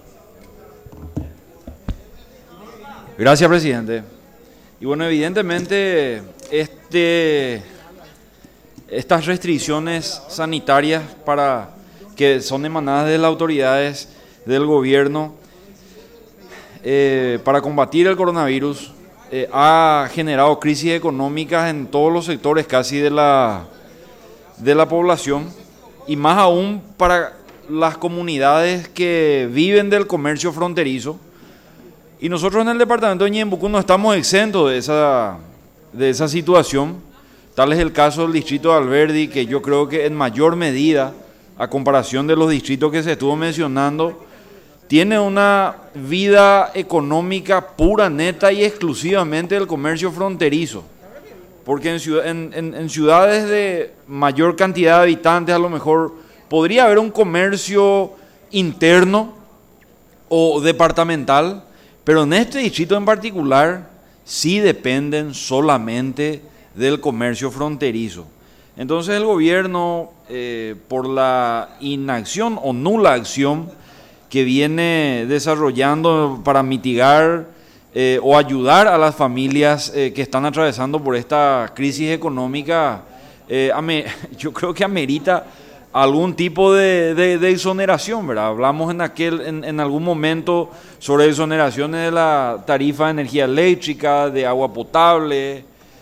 Gracias, presidente. Y bueno, evidentemente este, estas restricciones sanitarias para, que son emanadas de las autoridades del gobierno eh, para combatir el coronavirus eh, ha generado crisis económicas en todos los sectores casi de la, de la población, y más aún para las comunidades que viven del comercio fronterizo. Y nosotros en el departamento de Ñembucú no estamos exentos de esa, de esa situación. Tal es el caso del distrito de Alberdi, que yo creo que en mayor medida, a comparación de los distritos que se estuvo mencionando, tiene una vida económica pura, neta y exclusivamente del comercio fronterizo. Porque en, ciudad, en, en, en ciudades de mayor cantidad de habitantes a lo mejor podría haber un comercio interno o departamental, pero en este distrito en particular sí dependen solamente del comercio fronterizo. Entonces el gobierno, eh, por la inacción o nula acción que viene desarrollando para mitigar eh, o ayudar a las familias eh, que están atravesando por esta crisis económica, eh, ame, yo creo que amerita algún tipo de, de, de exoneración, ¿verdad? Hablamos en, aquel, en, en algún momento sobre exoneraciones de la tarifa de energía eléctrica, de agua potable,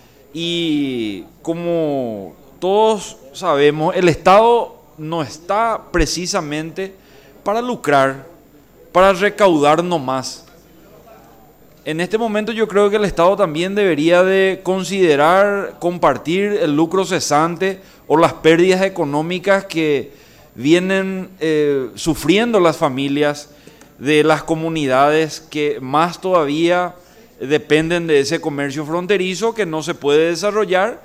y como todos sabemos, el Estado no está precisamente para lucrar, para recaudar nomás. En este momento yo creo que el Estado también debería de considerar compartir el lucro cesante o las pérdidas económicas que vienen eh, sufriendo las familias de las comunidades que más todavía dependen de ese comercio fronterizo que no se puede desarrollar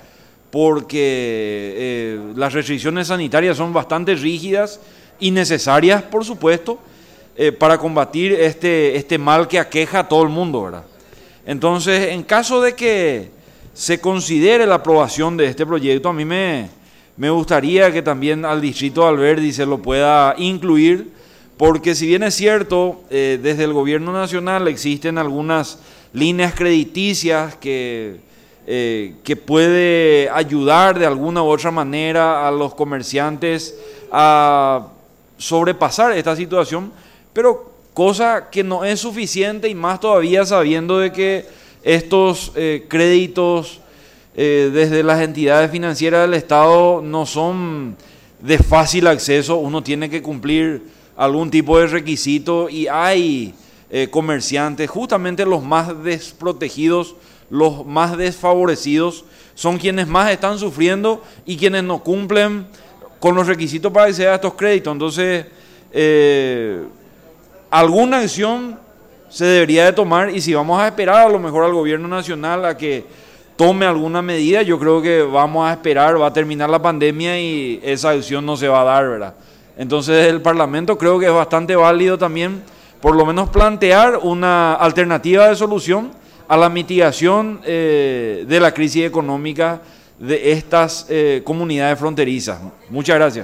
porque eh, las restricciones sanitarias son bastante rígidas y necesarias, por supuesto, eh, para combatir este, este mal que aqueja a todo el mundo, ¿verdad? Entonces, en caso de que se considere la aprobación de este proyecto, a mí me, me gustaría que también al distrito de Alberdi se lo pueda incluir, porque si bien es cierto, eh, desde el gobierno nacional existen algunas líneas crediticias que, eh, que puede ayudar de alguna u otra manera a los comerciantes a sobrepasar esta situación, pero cosa que no es suficiente, y más todavía sabiendo de que estos eh, créditos eh, desde las entidades financieras del Estado no son de fácil acceso. Uno tiene que cumplir algún tipo de requisito, y hay eh, comerciantes, justamente los más desprotegidos, los más desfavorecidos, son quienes más están sufriendo y quienes no cumplen con los requisitos para acceder a estos créditos. Entonces, eh, alguna acción se debería de tomar, y si vamos a esperar a lo mejor al gobierno nacional a que tome alguna medida, yo creo que vamos a esperar, va a terminar la pandemia y esa acción no se va a dar, ¿verdad? Entonces el Parlamento creo que es bastante válido también, por lo menos plantear una alternativa de solución a la mitigación eh, de la crisis económica de estas eh, comunidades fronterizas. Muchas gracias.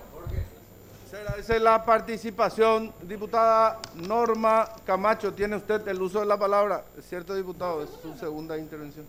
Se agradece la participación. Diputada Norma Camacho, tiene usted el uso de la palabra. ¿Es cierto, diputado? Es su segunda intervención.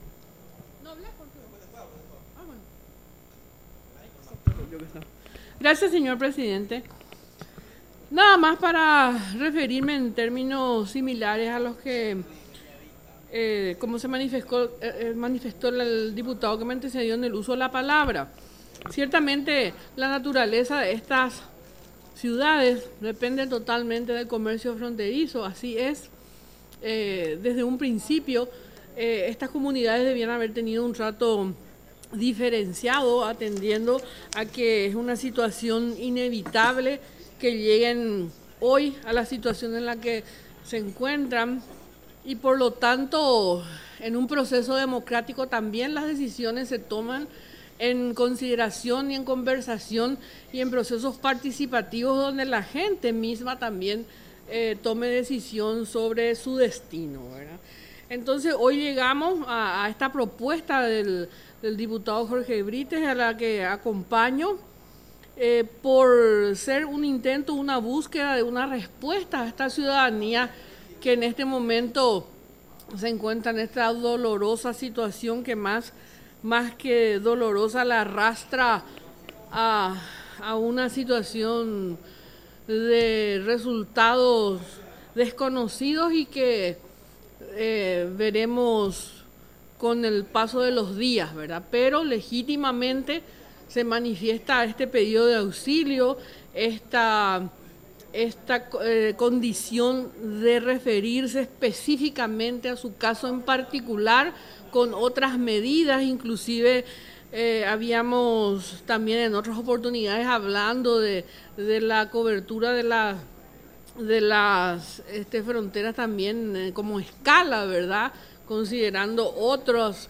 Gracias, señor presidente. Nada más para referirme en términos similares a los que, eh, como se manifestó, eh, manifestó el diputado que me antecedió en el uso de la palabra. Ciertamente, la naturaleza de estas ciudades depende totalmente del comercio fronterizo, así es. Eh, desde un principio, eh, estas comunidades debían haber tenido un trato diferenciado, atendiendo a que es una situación inevitable que lleguen hoy a la situación en la que se encuentran, y por lo tanto en un proceso democrático también las decisiones se toman en consideración y en conversación y en procesos participativos donde la gente misma también eh, tome decisión sobre su destino, ¿verdad? Entonces hoy llegamos a, a esta propuesta del, del diputado Jorge Brites, a la que acompaño, eh, por ser un intento, una búsqueda de una respuesta a esta ciudadanía que en este momento se encuentra en esta dolorosa situación que más, más que dolorosa la arrastra a, a una situación de resultados desconocidos y que eh, veremos con el paso de los días, ¿verdad? Pero legítimamente se manifiesta este pedido de auxilio, esta, esta eh, condición de referirse específicamente a su caso en particular, con otras medidas, inclusive eh, habíamos también en otras oportunidades hablando de, de la cobertura de, la, de las este, fronteras también eh, como escala, ¿verdad? Considerando otros,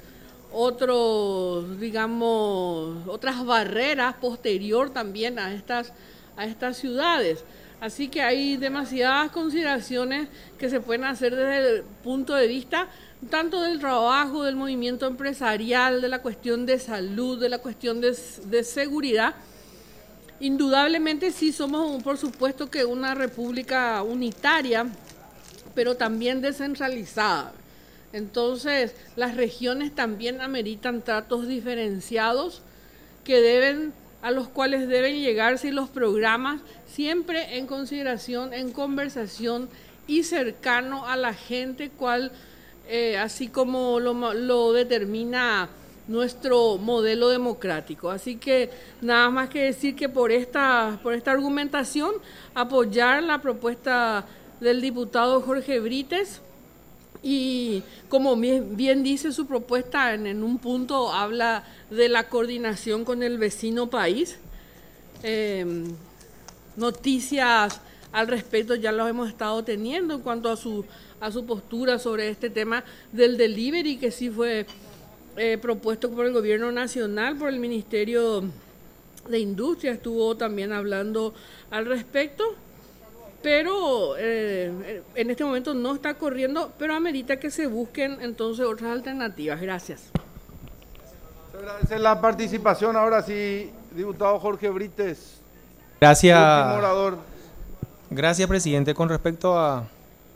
otros, digamos, otras barreras posterior también a estas, a estas ciudades. Así que hay demasiadas consideraciones que se pueden hacer desde el punto de vista tanto del trabajo, del movimiento empresarial, de la cuestión de salud, de la cuestión de, de seguridad. Indudablemente sí somos, por supuesto, que una república unitaria, pero también descentralizada. Entonces, las regiones también ameritan tratos diferenciados que deben, a los cuales deben llegarse los programas, siempre en consideración, en conversación y cercano a la gente, cual, eh, así como lo, lo determina nuestro modelo democrático. Así que nada más que decir que por esta, por esta argumentación, apoyar la propuesta del diputado Jorge Brites. Y como bien dice su propuesta, en, en un punto habla de la coordinación con el vecino país. Eh, noticias al respecto ya las hemos estado teniendo en cuanto a su, a su postura sobre este tema del delivery, que sí fue eh, propuesto por el gobierno nacional, por el Ministerio de Industria, estuvo también hablando al respecto. Pero eh, en este momento no está corriendo, pero amerita que se busquen entonces otras alternativas. Gracias. Se agradece la participación. Ahora sí, diputado Jorge Brites. Gracias. Último orador. Gracias, presidente. Con respecto a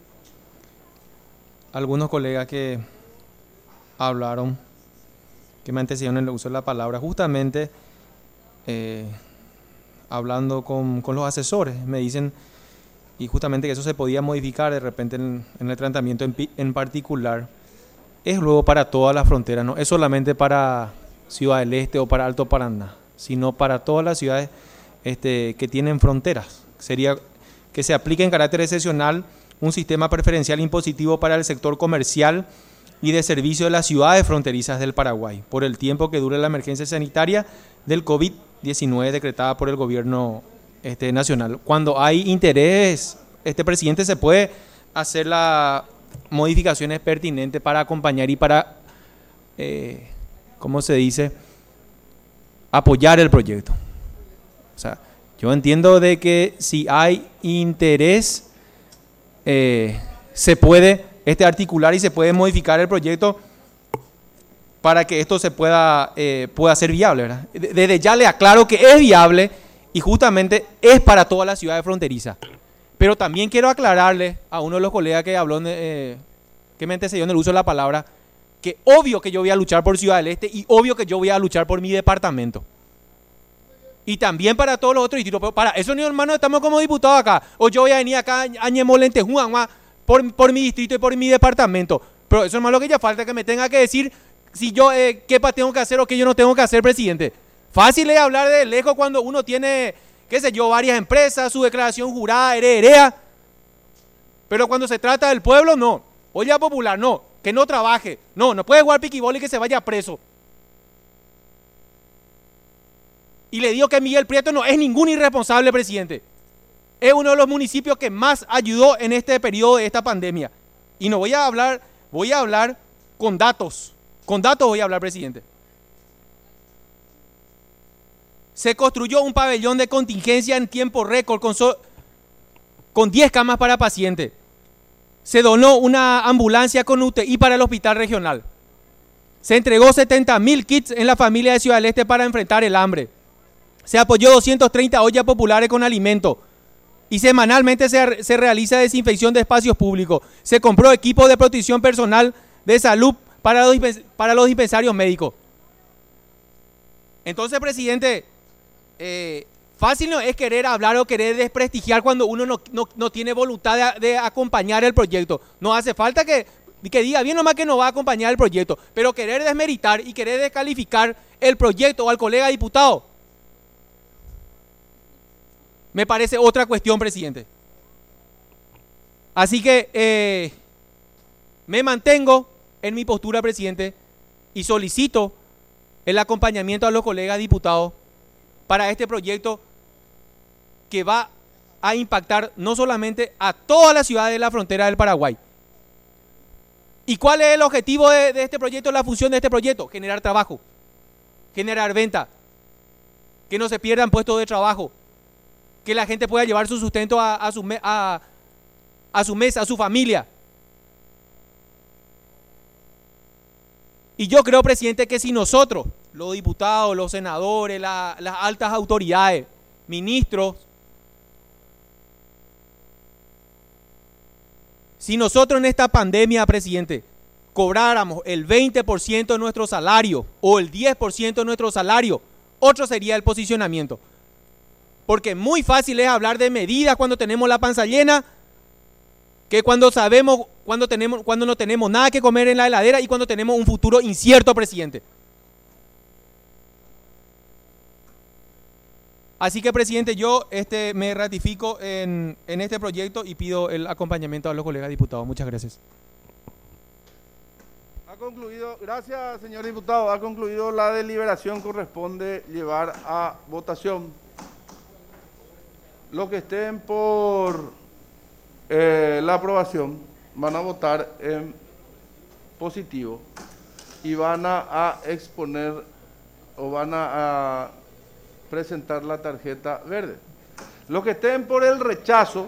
algunos colegas que hablaron, que me antecedieron en el uso de la palabra, justamente eh, hablando con, con los asesores, me dicen... y justamente que eso se podía modificar de repente en, en el tratamiento en, en particular, es luego para todas las fronteras, no es solamente para Ciudad del Este o para Alto Paraná, sino para todas las ciudades este, que tienen fronteras. Sería que se aplique en carácter excepcional un sistema preferencial impositivo para el sector comercial y de servicio de las ciudades fronterizas del Paraguay, por el tiempo que dure la emergencia sanitaria del COVID diecinueve decretada por el gobierno Este, nacional. Cuando hay interés, este presidente se puede hacer las modificaciones pertinentes para acompañar y para, eh, ¿cómo se dice?, apoyar el proyecto. O sea, yo entiendo de que si hay interés, eh, se puede este, articular y se puede modificar el proyecto para que esto se pueda, eh, pueda ser viable, ¿verdad? Desde ya le aclaro que es viable y justamente es para todas las ciudades fronterizas. Pero también quiero aclararle a uno de los colegas que habló, eh, que me antecedió en el uso de la palabra, que obvio que yo voy a luchar por Ciudad del Este y obvio que yo voy a luchar por mi departamento. Y también para todos los otros distritos. Pero para eso, ni hermano, estamos como diputados acá. O yo voy a venir acá a Ñemolente, Juan, por, por mi distrito y por mi departamento. Pero eso es más lo que ya falta, que me tenga que decir si yo, eh, qué tengo que hacer o qué yo no tengo que hacer, presidente. Fácil es hablar de lejos cuando uno tiene, qué sé yo, varias empresas, su declaración jurada, heredera. Pero cuando se trata del pueblo, no. Olla popular, no. Que no trabaje. No, no puede jugar piquibol y que se vaya preso. Y le digo que Miguel Prieto no es ningún irresponsable, presidente. Es uno de los municipios que más ayudó en este periodo de esta pandemia. Y no voy a hablar, voy a hablar con datos. Con datos voy a hablar, presidente. Se construyó un pabellón de contingencia en tiempo récord con, so, con diez camas para pacientes. Se donó una ambulancia con U T I para el hospital regional. Se entregó setenta mil kits en la familia de Ciudad del Este para enfrentar el hambre. Se apoyó doscientas treinta ollas populares con alimento. Y semanalmente se, se realiza desinfección de espacios públicos. Se compró equipo de protección personal de salud para los, para los dispensarios médicos. Entonces, presidente... Eh, fácil no es querer hablar o querer desprestigiar cuando uno no, no, no tiene voluntad de, de acompañar el proyecto. No hace falta que y que diga bien nomás que no va a acompañar el proyecto, pero querer desmeritar y querer descalificar el proyecto o al colega diputado, me parece otra cuestión, presidente. Así que eh, me mantengo en mi postura, presidente, y solicito el acompañamiento a los colegas diputados para este proyecto que va a impactar no solamente a toda la ciudad de la frontera del Paraguay. ¿Y cuál es el objetivo de, de este proyecto, la función de este proyecto? Generar trabajo, generar venta, que no se pierdan puestos de trabajo, que la gente pueda llevar su sustento a, a, su, me, a, a su mesa, a su familia. Y yo creo, presidente, que si nosotros, los diputados, los senadores, la, las altas autoridades, ministros, si nosotros en esta pandemia, presidente, cobráramos el veinte por ciento de nuestro salario o el diez por ciento de nuestro salario, otro sería el posicionamiento. Porque muy fácil es hablar de medidas cuando tenemos la panza llena, que cuando sabemos, cuando, tenemos, cuando no tenemos nada que comer en la heladera y cuando tenemos un futuro incierto, presidente. Así que, presidente, yo este, me ratifico en, en este proyecto y pido el acompañamiento a los colegas diputados. Muchas gracias. Ha concluido, gracias, señor diputado. Ha concluido la deliberación. Corresponde llevar a votación. Los que estén por eh, la aprobación van a votar en positivo y van a, a exponer o van a, a presentar la tarjeta verde. Los que estén por el rechazo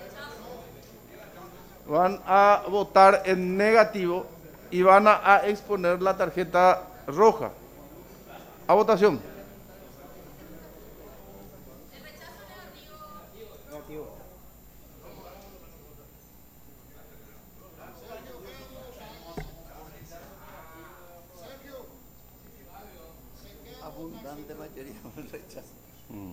van a votar en negativo y van a, a exponer la tarjeta roja. A votación. Abundante mayoría por el rechazo. Mm.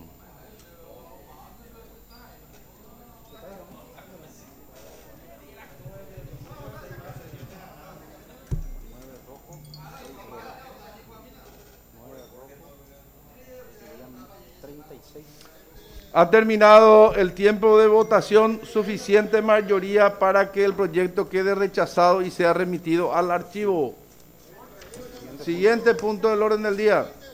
Ha terminado el tiempo de votación, suficiente mayoría para que el proyecto quede rechazado y sea remitido al archivo. Siguiente punto del orden del día.